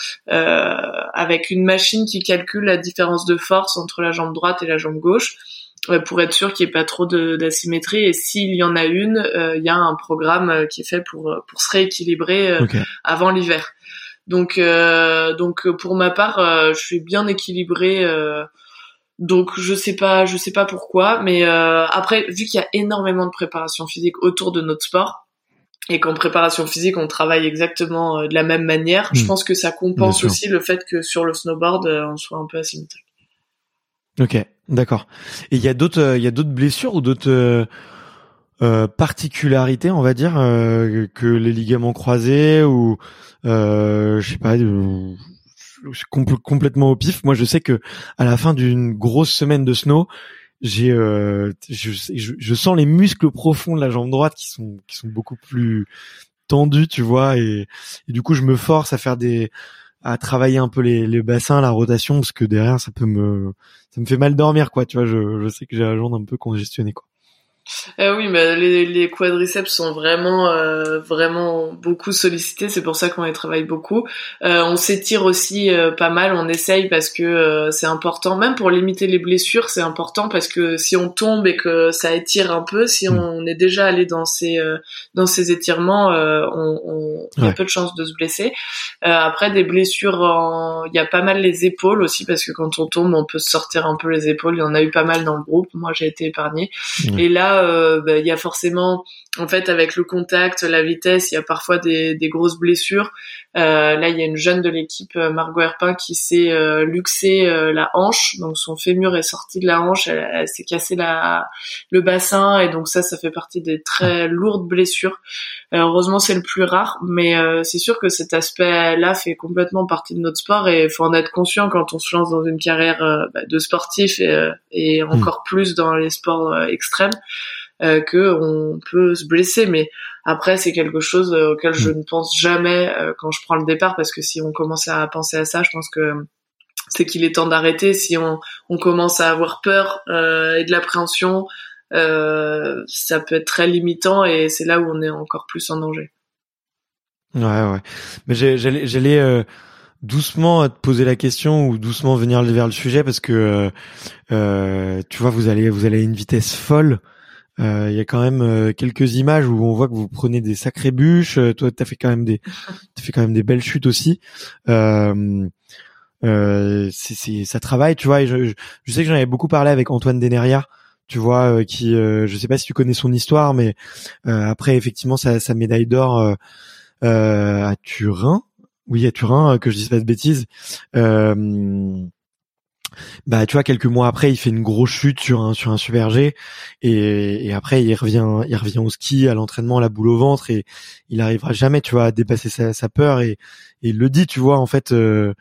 avec une machine qui calcule la différence de force entre la jambe droite et la jambe gauche, pour être sûr qu'il n'y ait pas trop d'asymétrie, et s'il y en a une, il y a un programme qui est fait pour se rééquilibrer avant l'hiver. Donc pour ma part, je suis bien équilibrée, donc je sais pas pourquoi, mais après, vu qu'il y a énormément de préparation physique autour de notre sport et qu'en préparation physique on travaille exactement de la même manière, je pense que ça compense aussi le fait que sur le snowboard on soit un peu asymétrique. Ok, d'accord. Et il y a d'autres blessures ou d'autres particularités, on va dire, que les ligaments croisés ou je sais pas, complètement au pif. Moi, je sais que à la fin d'une grosse semaine de snow, je sens les muscles profonds de la jambe droite qui sont beaucoup plus tendus, tu vois, et du coup, je me force à travailler un peu les bassins, la rotation, parce que derrière ça me fait mal dormir, quoi, tu vois, je sais que j'ai la jambe un peu congestionnée, quoi. Oui, mais les quadriceps sont vraiment beaucoup sollicités. C'est pour ça qu'on les travaille beaucoup. On s'étire aussi pas mal. On essaye parce que c'est important, même pour limiter les blessures. C'est important parce que si on tombe et que ça étire un peu, si on est déjà allé dans ces étirements, il y a peu de chances de se blesser. Après, des blessures, il y a pas mal les épaules aussi parce que quand on tombe, on peut se sortir un peu les épaules. Il y en a eu pas mal dans le groupe. Moi, j'ai été épargnée. Et là, il y a forcément, en fait, avec le contact, la vitesse, il y a parfois des grosses blessures. Là, il y a une jeune de l'équipe, Margot Herpin, qui s'est luxé la hanche. Donc, son fémur est sorti de la hanche. Elle s'est cassé le bassin. Et donc, ça fait partie des très lourdes blessures. Heureusement, c'est le plus rare. Mais c'est sûr que cet aspect-là fait complètement partie de notre sport. Et il faut en être conscient quand on se lance dans une carrière de sportif et encore plus dans les sports extrêmes. Que on peut se blesser, mais après c'est quelque chose auquel je ne pense jamais quand je prends le départ, parce que si on commence à penser à ça, je pense que c'est qu'il est temps d'arrêter. Si on commence à avoir peur et de l'appréhension, ça peut être très limitant et c'est là où on est encore plus en danger. Ouais. Mais j'allais doucement te poser la question ou doucement venir vers le sujet parce que tu vois, vous allez à une vitesse folle. Il y a quand même quelques images où on voit que vous prenez des sacrées bûches. Toi, t'as fait quand même des belles chutes aussi. Ça travaille, tu vois. Et je sais que j'en avais beaucoup parlé avec Antoine Deneria, tu vois, qui, je sais pas si tu connais son histoire, mais après effectivement sa médaille d'or à Turin. Oui, à Turin, que je dise pas de bêtises. Bah tu vois, quelques mois après il fait une grosse chute sur un super G et après il revient au ski, à l'entraînement, la boule au ventre, et il arrivera jamais, tu vois, à dépasser sa peur, et il le dit, tu vois, en fait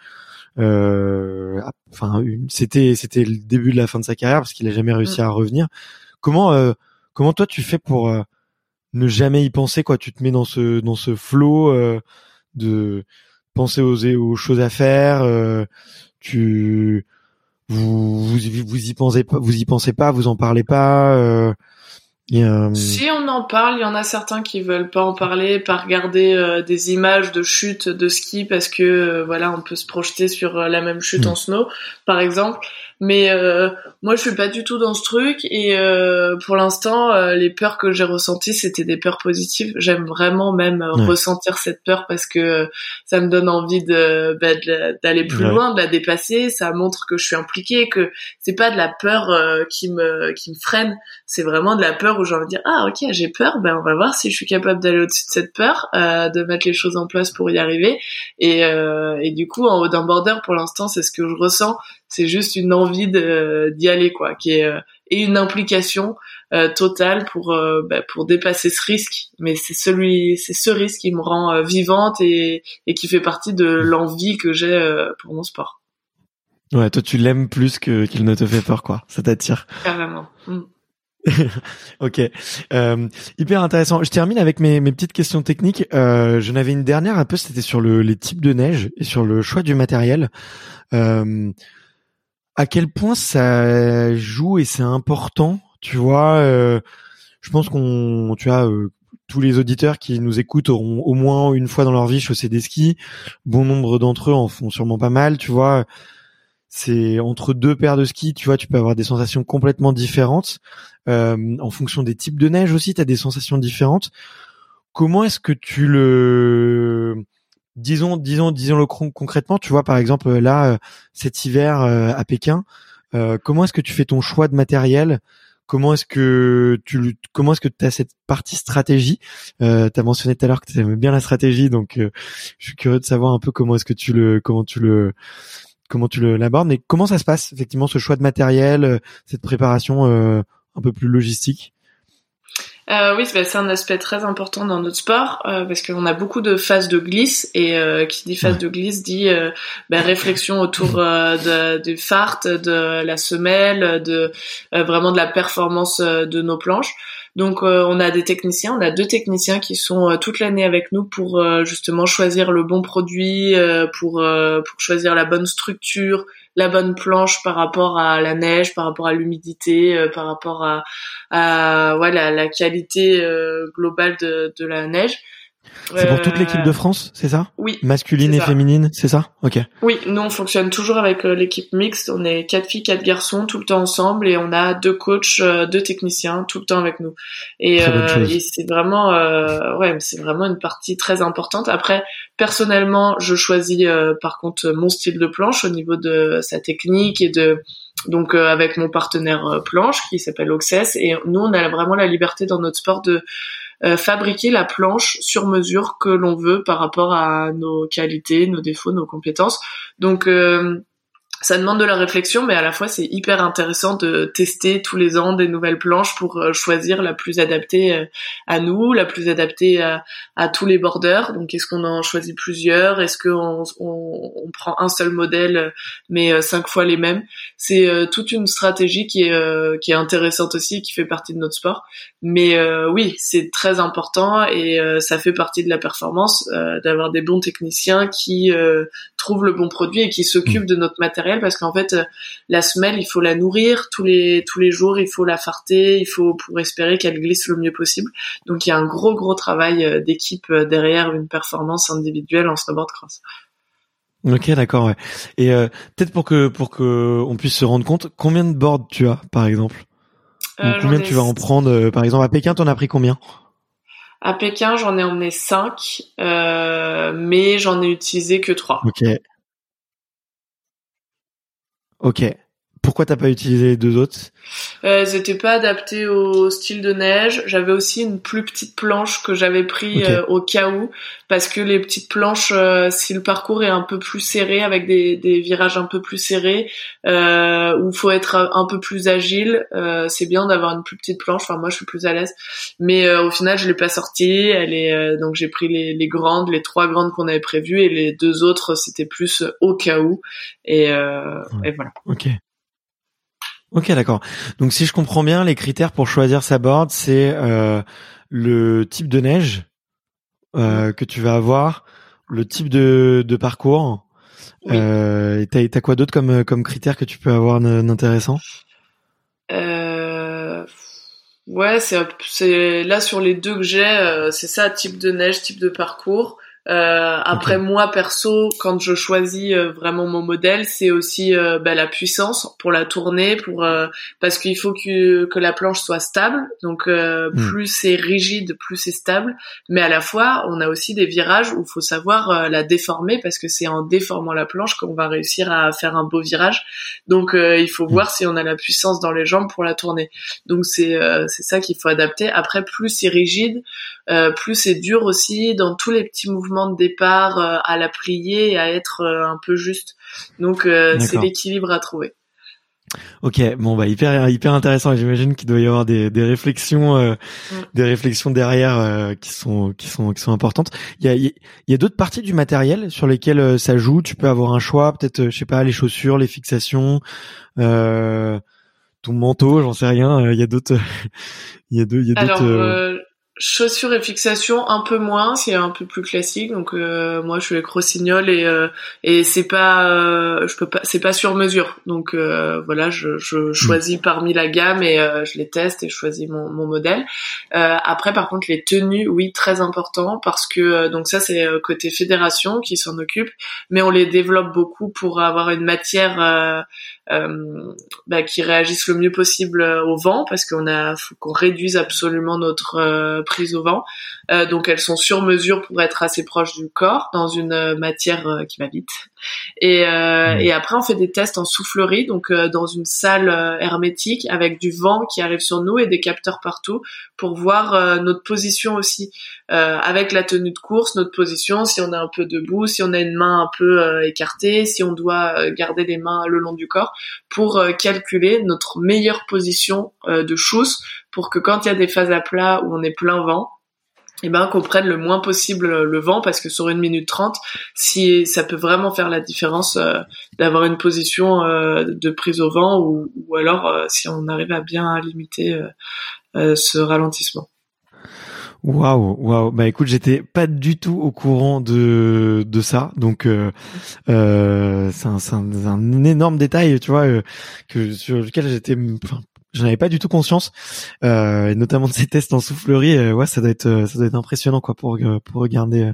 c'était le début de la fin de sa carrière parce qu'il a jamais réussi à revenir. Comment toi tu fais pour ne jamais y penser, quoi? Tu te mets dans ce flow de penser aux choses à faire, vous y pensez pas, vous en parlez pas. Si on en parle, il y en a certains qui veulent pas en parler, pas regarder des images de chutes de ski parce que voilà, on peut se projeter sur la même chute en snow, par exemple. Mais moi, je suis pas du tout dans ce truc, et pour l'instant, les peurs que j'ai ressenties, c'était des peurs positives. J'aime vraiment même ressentir cette peur parce que ça me donne envie d'aller plus loin, de la dépasser. Ça montre que je suis impliquée, que c'est pas de la peur qui me freine. C'est vraiment de la peur où j'ai envie de dire ok, j'ai peur, on va voir si je suis capable d'aller au-dessus de cette peur, de mettre les choses en place pour y arriver. Et du coup, en haut d'un border, pour l'instant, c'est ce que je ressens. C'est juste une envie d'y aller, quoi, et une implication totale pour dépasser ce risque. Mais c'est ce risque qui me rend vivante et qui fait partie de l'envie que j'ai pour mon sport. Ouais, toi tu l'aimes plus qu'il ne te fait peur, quoi. Ça t'attire. Carrément. Ok, hyper intéressant. Je termine avec mes petites questions techniques. J'en avais une dernière un peu, c'était sur les types de neige et sur le choix du matériel. À quel point ça joue et c'est important, tu vois. Je pense tous les auditeurs qui nous écoutent auront au moins une fois dans leur vie chaussé des skis. Bon nombre d'entre eux en font sûrement pas mal, tu vois. C'est entre deux paires de skis, tu vois, tu peux avoir des sensations complètement différentes. En fonction des types de neige aussi, tu as des sensations différentes. Comment est-ce que tu disons-le concrètement, tu vois, par exemple là cet hiver à Pékin, comment est-ce que tu fais ton choix de matériel? Comment est-ce que tu as cette partie stratégie? T'as mentionné tout à l'heure que tu aimais bien la stratégie, donc je suis curieux de savoir un peu comment est-ce que tu l'abordes, mais comment ça se passe effectivement, ce choix de matériel, cette préparation un peu plus logistique? Oui, c'est un aspect très important dans notre sport parce qu'on a beaucoup de phases de glisse, et qui dit phase de glisse dit réflexion autour du fart, de la semelle, de vraiment de la performance de nos planches. Donc on a on a 2 techniciens qui sont toute l'année avec nous pour justement choisir le bon produit, pour choisir la bonne structure, la bonne planche par rapport à la neige, par rapport à l'humidité, par rapport à voilà la qualité globale de la neige. C'est pour toute l'équipe de France, c'est ça? Oui. Masculine et féminine, c'est ça? Ok. Oui, nous on fonctionne toujours avec l'équipe mixte. On est 4 filles, 4 garçons, tout le temps ensemble, et on a 2 coachs, 2 techniciens, tout le temps avec nous. Et c'est vraiment, c'est vraiment une partie très importante. Après, personnellement, je choisis par contre mon style de planche au niveau de sa technique et donc avec mon partenaire planche qui s'appelle Oxès, et nous on a vraiment la liberté dans notre sport de fabriquer la planche sur mesure que l'on veut par rapport à nos qualités, nos défauts, nos compétences. Donc ça demande de la réflexion, mais à la fois c'est hyper intéressant de tester tous les ans des nouvelles planches pour choisir la plus adaptée à nous, la plus adaptée à tous les bordeurs. Donc est-ce qu'on en choisit plusieurs? Est-ce qu'on on prend un seul modèle mais 5 fois les mêmes? C'est toute une stratégie qui est intéressante aussi, qui fait partie de notre sport. Mais oui, c'est très important, et ça fait partie de la performance d'avoir des bons techniciens qui trouvent le bon produit et qui s'occupent de notre matériel, parce qu'en fait la semelle, il faut la nourrir tous les jours, il faut la farter, il faut, pour espérer qu'elle glisse le mieux possible. Donc il y a un gros travail d'équipe derrière une performance individuelle en snowboard cross. Ok, d'accord, ouais. Et peut-être pour que on puisse se rendre compte, combien de boards tu as par exemple? Ou combien tu vas en prendre par exemple à Pékin? T'en as pris combien? À Pékin, j'en ai emmené 5, mais j'en ai utilisé que 3. Ok. Pourquoi t'as pas utilisé les 2 autres? Elles étaient pas adaptées au style de neige. J'avais aussi une plus petite planche que j'avais pris au cas où, parce que les petites planches, si le parcours est un peu plus serré, avec des virages un peu plus serrés, où faut être un peu plus agile, c'est bien d'avoir une plus petite planche. Enfin, moi, je suis plus à l'aise. Mais au final, je l'ai pas sortie. Donc j'ai pris les grandes, les 3 grandes qu'on avait prévues, et les 2 autres, c'était plus au cas où. Et voilà. Ok, d'accord. Donc si je comprends bien, les critères pour choisir sa board, c'est le type de neige que tu vas avoir, le type de parcours. Oui. Et t'as quoi d'autre comme critères que tu peux avoir d'intéressant? Ouais, c'est là sur les 2 que j'ai, c'est ça, type de neige, type de parcours. Après, moi perso, quand je choisis vraiment mon modèle, c'est aussi la puissance pour la tournée, parce qu'il faut que la planche soit stable. Donc plus c'est rigide, plus c'est stable. Mais à la fois, on a aussi des virages où il faut savoir la déformer, parce que c'est en déformant la planche qu'on va réussir à faire un beau virage. Donc il faut voir si on a la puissance dans les jambes pour la tourner. Donc c'est ça qu'il faut adapter. Après, plus c'est rigide, plus c'est dur aussi dans tous les petits mouvements de départ, à la plier et à être un peu juste. Donc c'est l'équilibre à trouver. Ok, bon hyper intéressant, et j'imagine qu'il doit y avoir des réflexions des réflexions derrière qui sont importantes. Il y a d'autres parties du matériel sur lesquelles ça joue. Tu peux avoir un choix, peut-être je sais pas, les chaussures, les fixations, ton manteau, j'en sais rien. Il y a d'autres Alors chaussures et fixations un peu moins, c'est un peu plus classique. Donc moi je suis avec Rossignol, et c'est pas c'est pas sur mesure. Donc voilà, je choisis parmi la gamme, et je les teste et je choisis mon modèle. Après par contre les tenues, oui, très important, parce que donc ça c'est côté fédération qui s'en occupe, mais on les développe beaucoup pour avoir une matière qui réagisse le mieux possible au vent, parce faut qu'on réduise absolument notre prise au vent. Donc elles sont sur mesure pour être assez proches du corps, dans une matière qui va vite. Et après on fait des tests en soufflerie, donc dans une salle hermétique, avec du vent qui arrive sur nous et des capteurs partout, pour voir notre position aussi, avec la tenue de course, notre position, si on est un peu debout, si on a une main un peu écartée, si on doit garder les mains le long du corps, pour calculer notre meilleure position de chousse, pour que quand il y a des phases à plat où on est plein vent, qu'on prenne le moins possible le vent, parce que sur 1 minute 30, si ça peut vraiment faire la différence d'avoir une position de prise au vent, ou alors si on arrive à bien limiter ce ralentissement. Waouh. Bah écoute, j'étais pas du tout au courant de ça, donc c'est un énorme détail, tu vois, que sur lequel j'en avais pas du tout conscience, et notamment de ces tests en soufflerie. Ouais, ça doit être impressionnant, quoi, pour regarder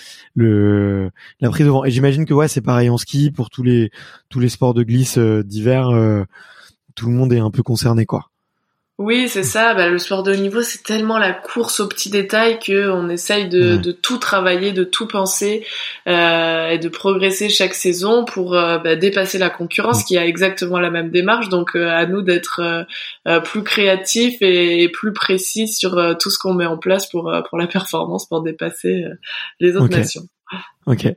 la prise de vent. Et j'imagine que ouais, c'est pareil en ski pour tous les sports de glisse d'hiver. Tout le monde est un peu concerné, quoi. Oui, c'est ça. Le sport de haut niveau, c'est tellement la course aux petits détails que on essaye de tout travailler, de tout penser, et de progresser chaque saison pour dépasser la concurrence qui a exactement la même démarche. Donc, à nous d'être plus créatifs et plus précis sur tout ce qu'on met en place pour la performance, pour dépasser les autres nations. Ok.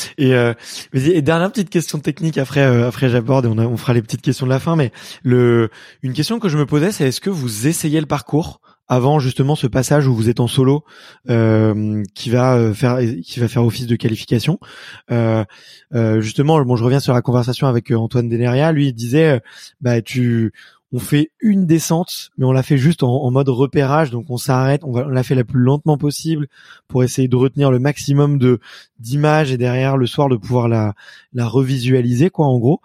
Et dernière petite question technique après j'aborde et on fera les petites questions de la fin, mais une question que je me posais, c'est est-ce que vous essayez le parcours avant justement ce passage où vous êtes en solo, qui va faire office de qualification. Justement, bon, je reviens sur la conversation avec Antoine Deneria. Lui, il disait, on fait une descente, mais on l'a fait juste en mode repérage, donc on s'arrête, on l'a fait la plus lentement possible pour essayer de retenir le maximum d'images et derrière le soir de pouvoir la revisualiser, quoi, en gros.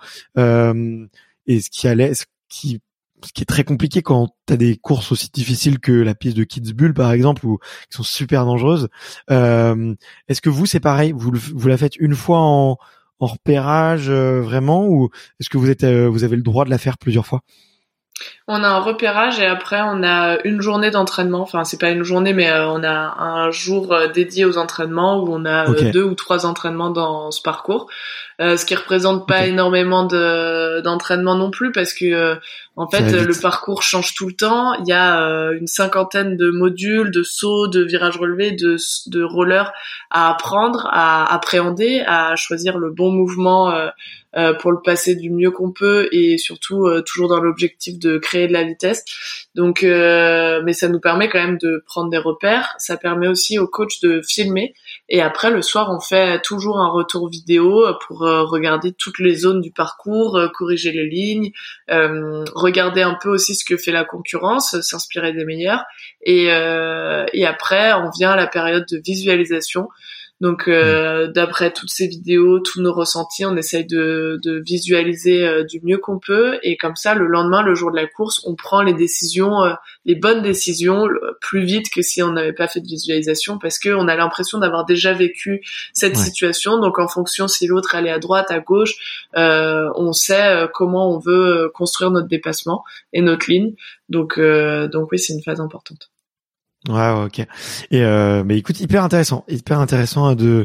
Et ce qui est très compliqué quand t'as des courses aussi difficiles que la piste de Kitzbühel, par exemple, qui sont super dangereuses. Est-ce que vous, c'est pareil, vous la faites une fois en repérage, vraiment, ou est-ce que vous avez le droit de la faire plusieurs fois? On a un repérage et après on a une journée d'entraînement. Enfin, c'est pas une journée, mais on a un jour dédié aux entraînements où on a 2 ou 3 entraînements dans ce parcours. Ce qui représente pas énormément d'entraînement non plus parce que en fait le parcours change tout le temps. Il y a une 50aine de modules, de sauts, de virages relevés, de rollers à apprendre, à appréhender, à choisir le bon mouvement pour le passer du mieux qu'on peut et surtout toujours dans l'objectif de créer de la vitesse. Donc mais ça nous permet quand même de prendre des repères. Ça permet aussi au coach de filmer et après le soir on fait toujours un retour vidéo pour regarder toutes les zones du parcours, corriger les lignes, regarder un peu aussi ce que fait la concurrence, s'inspirer des meilleurs et après on vient à la période de visualisation. Donc d'après toutes ces vidéos, tous nos ressentis, on essaye de visualiser du mieux qu'on peut et comme ça le lendemain, le jour de la course, on prend les décisions, les bonnes décisions plus vite que si on n'avait pas fait de visualisation parce que on a l'impression d'avoir déjà vécu cette situation. Donc en fonction si l'autre elle est à droite, à gauche, on sait comment on veut construire notre dépassement et notre ligne. Donc oui, c'est une phase importante. Ouais, ok. Et mais écoute, hyper intéressant de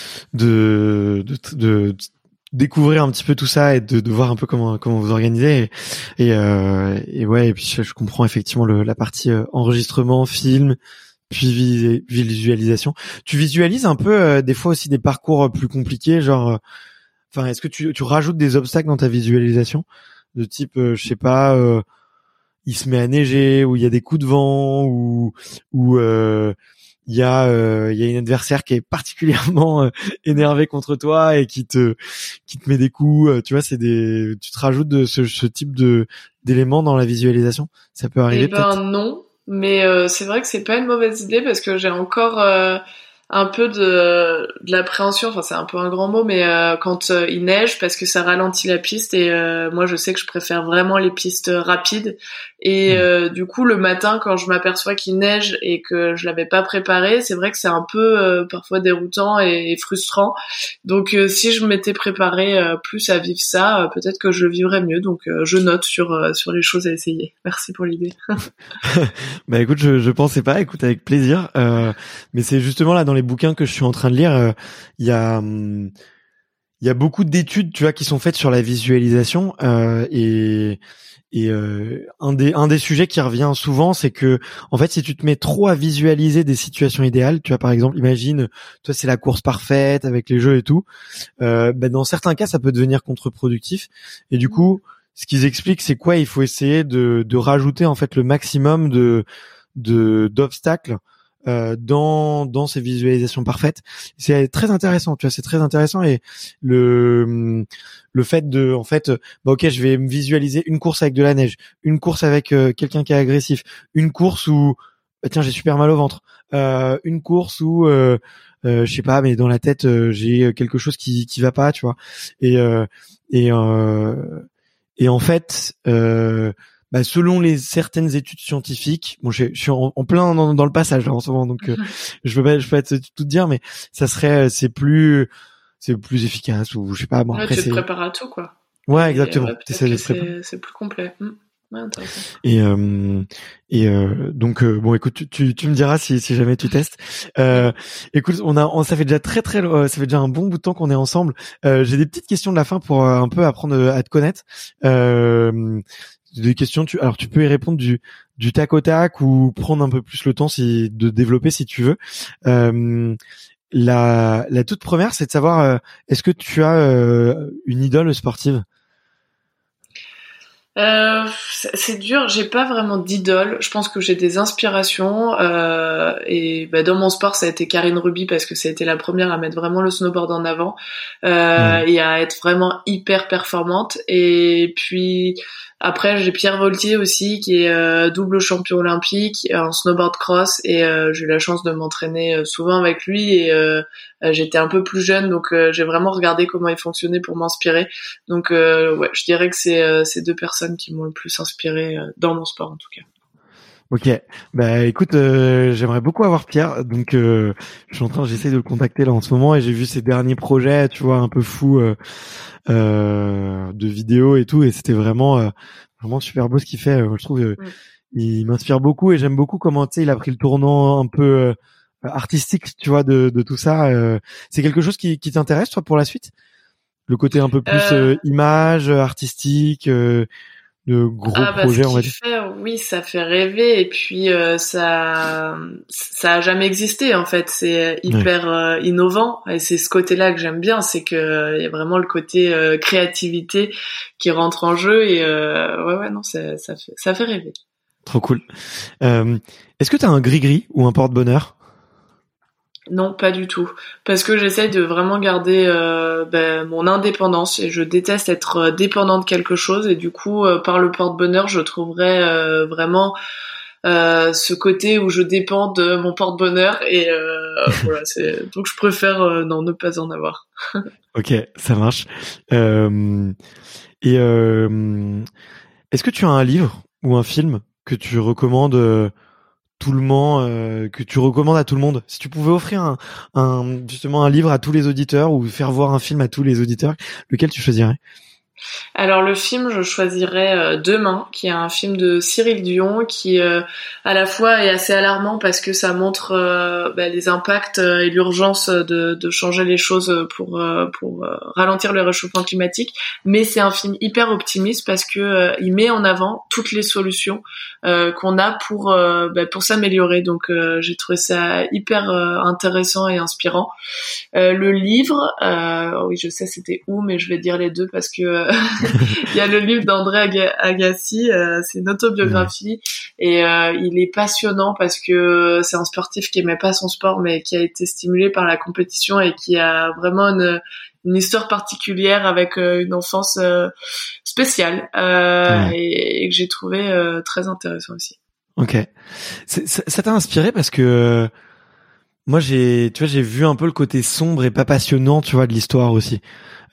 découvrir un petit peu tout ça et de voir un peu comment vous organisez et ouais, et puis je comprends effectivement la partie enregistrement, film, puis visualisation. Tu visualises un peu des fois aussi des parcours plus compliqués, genre enfin est-ce que tu rajoutes des obstacles dans ta visualisation de type je sais pas il se met à neiger ou il y a des coups de vent ou il y a une adversaire qui est particulièrement énervé contre toi et qui te met des coups, tu vois, tu te rajoutes de ce type d'éléments dans la visualisation, ça peut arriver peut-être. Non, mais c'est vrai que c'est pas une mauvaise idée parce que j'ai encore un peu de l'appréhension, enfin c'est un peu un grand mot, mais quand il neige parce que ça ralentit la piste et moi je sais que je préfère vraiment les pistes rapides et du coup le matin quand je m'aperçois qu'il neige et que je l'avais pas préparé, c'est vrai que c'est un peu parfois déroutant et frustrant. Donc si je m'étais préparé plus à vivre ça, peut-être que je le vivrais mieux. Donc je note sur les choses à essayer. Merci pour l'idée. Bah écoute, je pensais pas, écoute avec plaisir. Mais c'est justement là dans les bouquins que je suis en train de lire, il y a beaucoup d'études, tu vois, qui sont faites sur la visualisation et un des sujets qui revient souvent, c'est que en fait, si tu te mets trop à visualiser des situations idéales, tu vois, par exemple, imagine, toi, c'est la course parfaite avec les jeux et tout, dans certains cas, ça peut devenir contre-productif. Et du coup, ce qu'ils expliquent, c'est quoi? Il faut essayer de rajouter en fait le maximum d'obstacles dans ces visualisations parfaites. C'est très intéressant, tu vois, c'est très intéressant. Et le fait de, en fait, bah ok, je vais me visualiser une course avec de la neige, une course avec quelqu'un qui est agressif, une course où tiens, j'ai super mal au ventre, une course où je sais pas, mais dans la tête j'ai quelque chose qui va pas, tu vois. Et et euh, et en fait, bah, selon les certaines études scientifiques, bon, je suis en plein dans le passage là, en ce moment, donc je peux pas tout dire, mais ça serait c'est plus efficace, ou je sais pas. Bon, Ouais, après tu te c'est prépares à tout, quoi. ouais, Et exactement. ouais, peut-être que c'est plus complet. Ouais, intéressant. Donc bon, écoute, tu me diras si jamais tu testes. Écoute, ça fait déjà ça fait déjà un bon bout de temps qu'on est ensemble. J'ai des petites questions de la fin pour un peu apprendre à te connaître. Des questions, alors tu peux y répondre du tac au tac, ou prendre un peu plus le temps de développer si tu veux. La toute première, c'est de savoir est-ce que tu as une idole sportive? C'est dur, j'ai pas vraiment d'idole. Je pense que j'ai des inspirations et bah, dans mon sport ça a été Karine Ruby parce que ça a été la première à mettre vraiment le snowboard en avant et à être vraiment hyper performante. Et puis après j'ai Pierre Voltier aussi qui est double champion olympique en snowboard cross et j'ai eu la chance de m'entraîner souvent avec lui et j'étais un peu plus jeune donc j'ai vraiment regardé comment il fonctionnait pour m'inspirer. Donc ouais, je dirais que c'est ces deux personnes qui m'ont le plus inspiré dans mon sport en tout cas. Ok, bah écoute, j'aimerais beaucoup avoir Pierre, donc j'essaie de le contacter là en ce moment, et j'ai vu ses derniers projets, tu vois, un peu fous de vidéos et tout, et c'était vraiment super beau ce qu'il fait. Je trouve il m'inspire beaucoup, et j'aime beaucoup comment, tu sais, il a pris le tournant un peu artistique, tu vois, de tout ça. C'est quelque chose qui t'intéresse toi pour la suite, le côté un peu plus image artistique, de gros projets, ce on va qu'il dire. fait, oui, ça fait rêver et puis ça a jamais existé en fait. C'est hyper innovant et c'est ce côté-là que j'aime bien, c'est que il y a vraiment le côté créativité qui rentre en jeu et ouais non, ça fait rêver. Trop cool. Est-ce que t'as un gris-gris ou un porte-bonheur? Non, pas du tout. Parce que j'essaie de vraiment garder mon indépendance et je déteste être dépendant de quelque chose et du coup, par le porte-bonheur, je trouverais vraiment ce côté où je dépends de mon porte-bonheur et voilà, donc je préfère non, ne pas en avoir. Ok, ça marche. Est-ce que tu as un livre ou un film que tu recommandes que tu recommandes à tout le monde? Si tu pouvais offrir justement un livre à tous les auditeurs ou faire voir un film à tous les auditeurs, lequel tu choisirais? Alors le film, je choisirais Demain, qui est un film de Cyril Dion, qui à la fois est assez alarmant parce que ça montre les impacts et l'urgence de changer les choses pour ralentir le réchauffement climatique, mais c'est un film hyper optimiste parce que il met en avant toutes les solutions qu'on a pour s'améliorer. Donc j'ai trouvé ça hyper intéressant et inspirant. Le livre, oui je sais c'était où, mais je vais dire les deux parce que il y a le livre d'André Agassi, c'est une autobiographie et il est passionnant parce que c'est un sportif qui aimait pas son sport mais qui a été stimulé par la compétition et qui a vraiment une histoire particulière avec une enfance spéciale et que j'ai trouvé très intéressant aussi. Ok, ça t'a inspiré parce que moi j'ai vu un peu le côté sombre et pas passionnant, tu vois, de l'histoire aussi.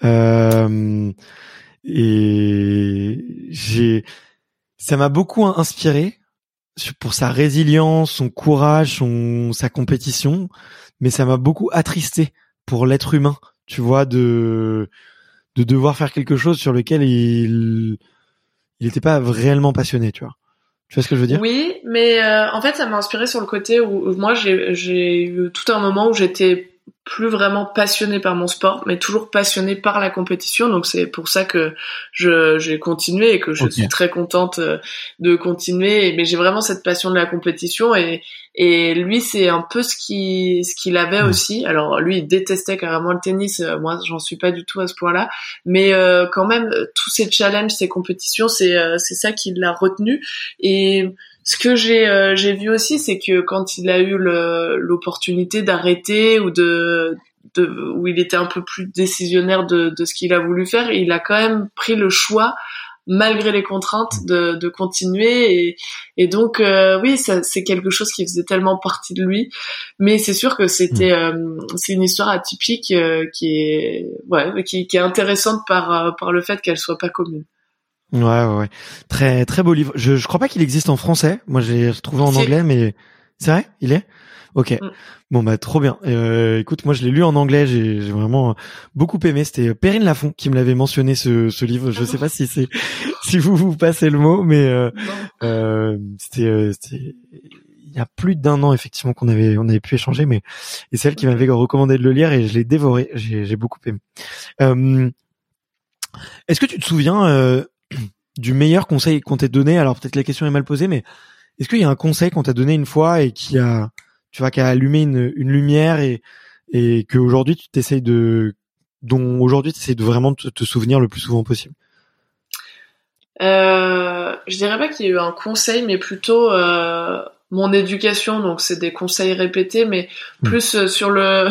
Ça m'a beaucoup inspiré pour sa résilience, son courage, sa compétition, mais ça m'a beaucoup attristé pour l'être humain, tu vois, de devoir faire quelque chose sur lequel il était pas réellement passionné, tu vois. Tu vois ce que je veux dire? Oui, mais en fait, ça m'a inspiré sur le côté où moi j'ai eu tout un moment où j'étais plus vraiment passionnée par mon sport, mais toujours passionnée par la compétition. Donc c'est pour ça que j'ai continué et que je suis très contente de continuer. Mais j'ai vraiment cette passion de la compétition et lui c'est un peu ce qu'il avait aussi. Alors lui il détestait carrément le tennis. Moi j'en suis pas du tout à ce point-là, mais quand même tous ces challenges, ces compétitions, c'est ça qui l'a retenu et Ce que j'ai vu aussi, c'est que quand il a eu l'opportunité d'arrêter ou où il était un peu plus décisionnaire de ce qu'il a voulu faire, il a quand même pris le choix, malgré les contraintes, de continuer, et donc oui, ça c'est quelque chose qui faisait tellement partie de lui. Mais c'est sûr que c'est une histoire atypique qui est intéressante par le fait qu'elle soit pas commune. Ouais. Très très beau livre. Je crois pas qu'il existe en français. Moi, je l'ai retrouvé en anglais, mais c'est vrai, il est. Ok. Bon bah trop bien. Écoute, moi je l'ai lu en anglais, j'ai vraiment beaucoup aimé. C'était Perrine Lafont qui me l'avait mentionné ce livre. Je sais pas si vous passez le mot, mais c'était il y a plus d'1 an effectivement on avait pu échanger, mais et c'est elle qui m'avait recommandé de le lire et je l'ai dévoré. J'ai beaucoup aimé. Est-ce que tu te souviens du meilleur conseil qu'on t'ait donné? Alors peut-être que la question est mal posée, mais est-ce qu'il y a un conseil qu'on t'a donné une fois et qui a allumé une lumière et que aujourd'hui dont aujourd'hui tu essayes de vraiment te souvenir le plus souvent possible? Je dirais pas qu'il y a eu un conseil, mais plutôt mon éducation. Donc c'est des conseils répétés, mais plus sur le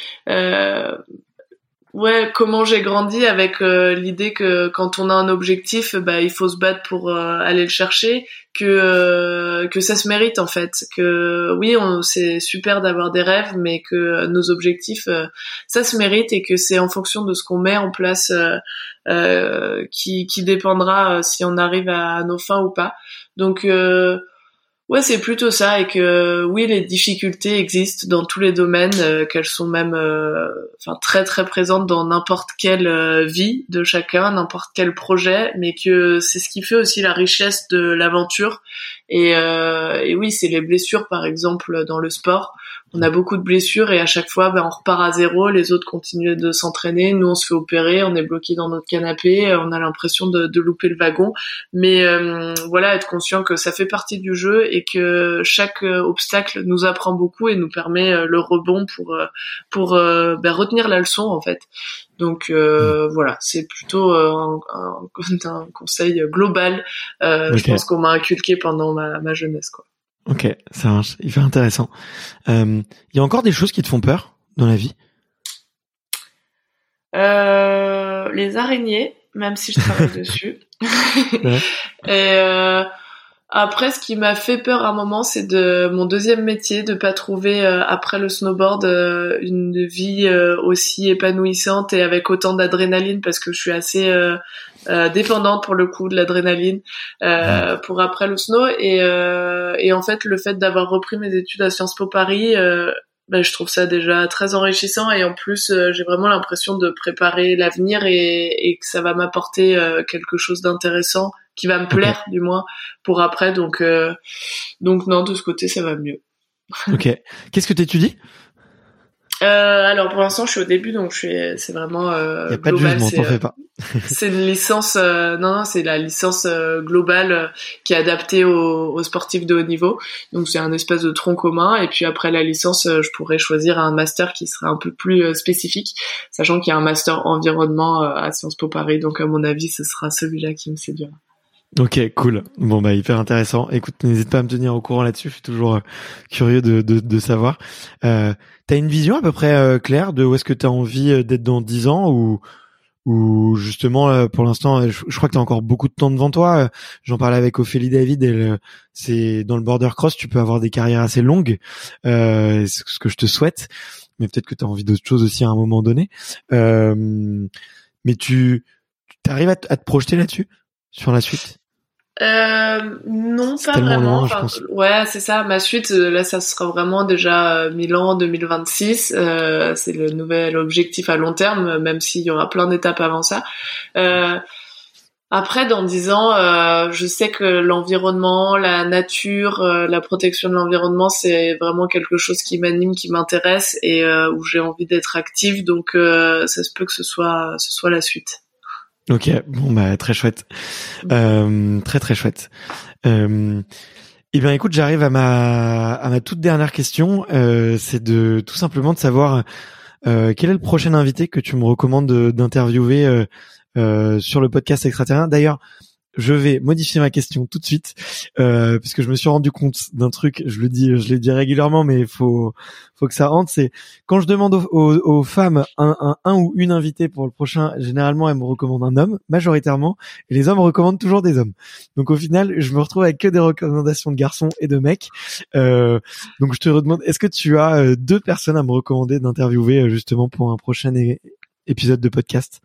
comment j'ai grandi avec l'idée que quand on a un objectif, il faut se battre pour aller le chercher, que ça se mérite en fait, que oui, c'est super d'avoir des rêves, mais que nos objectifs, ça se mérite, et que c'est en fonction de ce qu'on met en place qui dépendra si on arrive à nos fins ou pas. Donc ouais, c'est plutôt ça, et que oui, les difficultés existent dans tous les domaines, qu'elles sont même très très présentes dans n'importe quelle vie de chacun, n'importe quel projet, mais que c'est ce qui fait aussi la richesse de l'aventure. Et oui, c'est les blessures par exemple dans le sport. On a beaucoup de blessures et à chaque fois on repart à zéro, les autres continuent de s'entraîner, nous on se fait opérer, on est bloqué dans notre canapé, on a l'impression de louper le wagon, mais être conscient que ça fait partie du jeu et que chaque obstacle nous apprend beaucoup et nous permet le rebond pour retenir la leçon en fait. Donc voilà, c'est plutôt un conseil global, okay. Je pense qu'on m'a inculqué pendant ma jeunesse, quoi. Ok, ça marche, hyper intéressant. Il y a encore des choses qui te font peur dans la vie? Les araignées, même si je travaille dessus. Ouais. Et après, ce qui m'a fait peur à un moment, c'est de mon deuxième métier, de pas trouver après le snowboard une vie aussi épanouissante et avec autant d'adrénaline, parce que je suis assez dépendante pour le coup de l'adrénaline pour après le snow, et en fait le fait d'avoir repris mes études à Sciences Po Paris, je trouve ça déjà très enrichissant, et en plus j'ai vraiment l'impression de préparer l'avenir et que ça va m'apporter quelque chose d'intéressant qui va me plaire, du moins pour après, donc non, de ce côté ça va mieux. Ok. Qu'est-ce que t'étudies? Alors pour l'instant je suis au début, donc c'est vraiment y a pas global, de jugement, t'en fais pas. C'est une licence non, c'est la licence globale qui est adaptée aux sportifs de haut niveau. Donc c'est un espèce de tronc commun, et puis après la licence je pourrais choisir un master qui serait un peu plus spécifique, sachant qu'il y a un master environnement à Sciences Po Paris, donc à mon avis ce sera celui-là qui me séduira. Ok, cool. Bon hyper intéressant. Écoute, n'hésite pas à me tenir au courant là-dessus. Je suis toujours curieux de savoir. T'as une vision à peu près claire de où est-ce que t'as envie d'être dans 10 ans, ou justement pour l'instant, je crois que t'as encore beaucoup de temps devant toi. J'en parlais avec Ophélie David. C'est dans le border cross, tu peux avoir des carrières assez longues. C'est ce que je te souhaite. Mais peut-être que t'as envie d'autre chose aussi à un moment donné. Mais tu arrives à te projeter là-dessus, sur la suite? Non, pas vraiment. Loin, je pense. Ouais, c'est ça. Ma suite, là, ça sera vraiment déjà Milan 2026. C'est le nouvel objectif à long terme, même s'il y aura plein d'étapes avant ça. Après, dans 10 ans, je sais que l'environnement, la nature, la protection de l'environnement, c'est vraiment quelque chose qui m'anime, qui m'intéresse, et où j'ai envie d'être active. Donc, ça se peut que ce soit la suite. Ok, bon très chouette, très très chouette. Eh bien, écoute, j'arrive à ma toute dernière question. C'est tout simplement de savoir quel est le prochain invité que tu me recommandes d'interviewer sur le podcast Extraterrien. D'ailleurs, je vais modifier ma question tout de suite, parce que je me suis rendu compte d'un truc, je l'ai dit régulièrement, mais faut que ça rentre, c'est quand je demande aux femmes un ou une invitée pour le prochain, généralement elles me recommandent un homme, majoritairement, et les hommes recommandent toujours des hommes. Donc au final, je me retrouve avec que des recommandations de garçons et de mecs. Donc je te redemande, est-ce que tu as 2 personnes à me recommander d'interviewer justement pour un prochain épisode de podcast?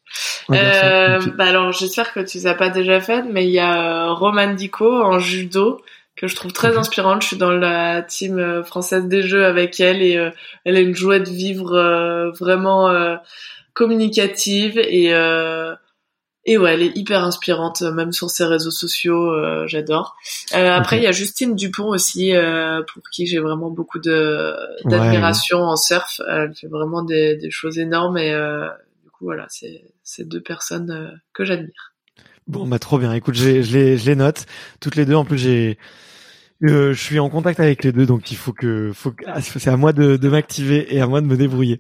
Alors j'espère que tu les as pas déjà faites, mais il y a Roman Dico en judo que je trouve très inspirante. Je suis dans la team française des Jeux avec elle et elle a une joie de vivre vraiment communicative et ouais, elle est hyper inspirante même sur ses réseaux sociaux, j'adore. Après il y a Justine Dupont aussi pour qui j'ai vraiment beaucoup d'admiration en surf. Elle fait vraiment des choses énormes et voilà, c'est 2 personnes que j'admire. Bon, bah trop bien. Écoute, je les note toutes les 2. En plus, je suis en contact avec les 2, donc il faut que c'est à moi de m'activer et à moi de me débrouiller.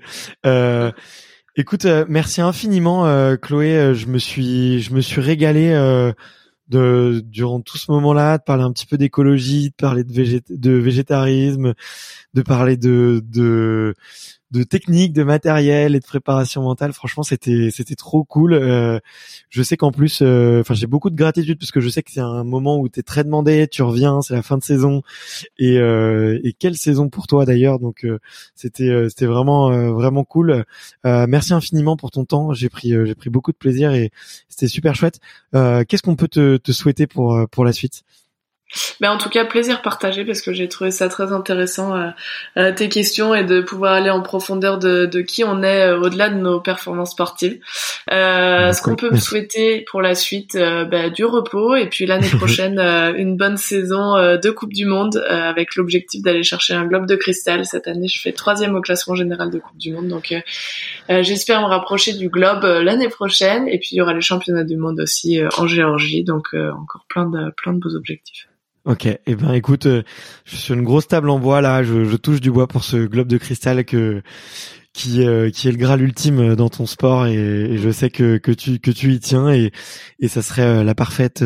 Écoute, merci infiniment, Chloé. Je me suis régalé durant tout ce moment-là, de parler un petit peu d'écologie, de parler de végétarisme, de parler de technique, de matériel et de préparation mentale. Franchement, c'était trop cool. Je sais qu'en plus, j'ai beaucoup de gratitude parce que je sais que c'est un moment où t'es très demandé, tu reviens, c'est la fin de saison et quelle saison pour toi d'ailleurs. Donc c'était vraiment cool. Merci infiniment pour ton temps. J'ai pris beaucoup de plaisir et c'était super chouette. Qu'est-ce qu'on peut te souhaiter pour la suite? En tout cas, plaisir partagé parce que j'ai trouvé ça très intéressant tes questions et de pouvoir aller en profondeur de qui on est au-delà de nos performances sportives. Ce qu'on peut me souhaiter pour la suite, du repos et puis l'année prochaine une bonne saison de Coupe du Monde avec l'objectif d'aller chercher un globe de cristal. Cette année, je fais 3e au classement général de Coupe du Monde, donc j'espère me rapprocher du globe l'année prochaine. Et puis il y aura les championnats du monde aussi en Géorgie, donc encore plein de beaux objectifs. Ok, écoute, je suis sur une grosse table en bois là, je touche du bois pour ce globe de cristal qui est le Graal ultime dans ton sport et je sais que tu y tiens et ça serait la parfaite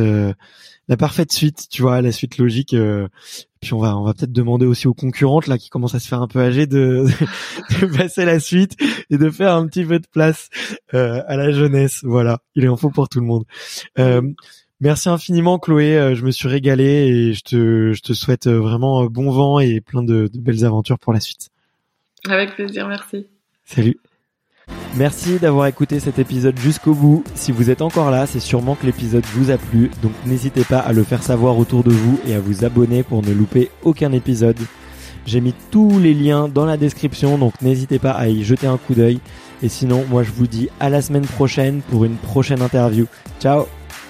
suite, tu vois, la suite logique. Puis on va peut-être demander aussi aux concurrentes là qui commencent à se faire un peu âgées de passer la suite et de faire un petit peu de place à la jeunesse. Voilà, il en faut pour tout le monde. Merci infiniment Chloé, je me suis régalé et je te souhaite vraiment bon vent et plein de belles aventures pour la suite. Avec plaisir, merci. Salut. Merci d'avoir écouté cet épisode jusqu'au bout. Si vous êtes encore là, c'est sûrement que l'épisode vous a plu, donc n'hésitez pas à le faire savoir autour de vous et à vous abonner pour ne louper aucun épisode. J'ai mis tous les liens dans la description, donc n'hésitez pas à y jeter un coup d'œil. Et sinon, moi je vous dis à la semaine prochaine pour une prochaine interview. Ciao.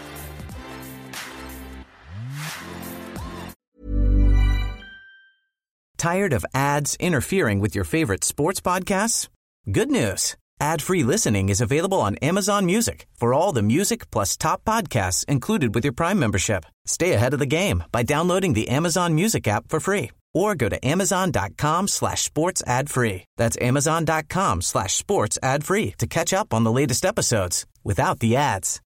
Tired of ads interfering with your favorite sports podcasts? Good news. Ad-free listening is available on Amazon Music for all the music plus top podcasts included with your Prime membership. Stay ahead of the game by downloading the Amazon Music app for free or go to amazon.com/sports ad free. That's amazon.com/sports ad free to catch up on the latest episodes without the ads.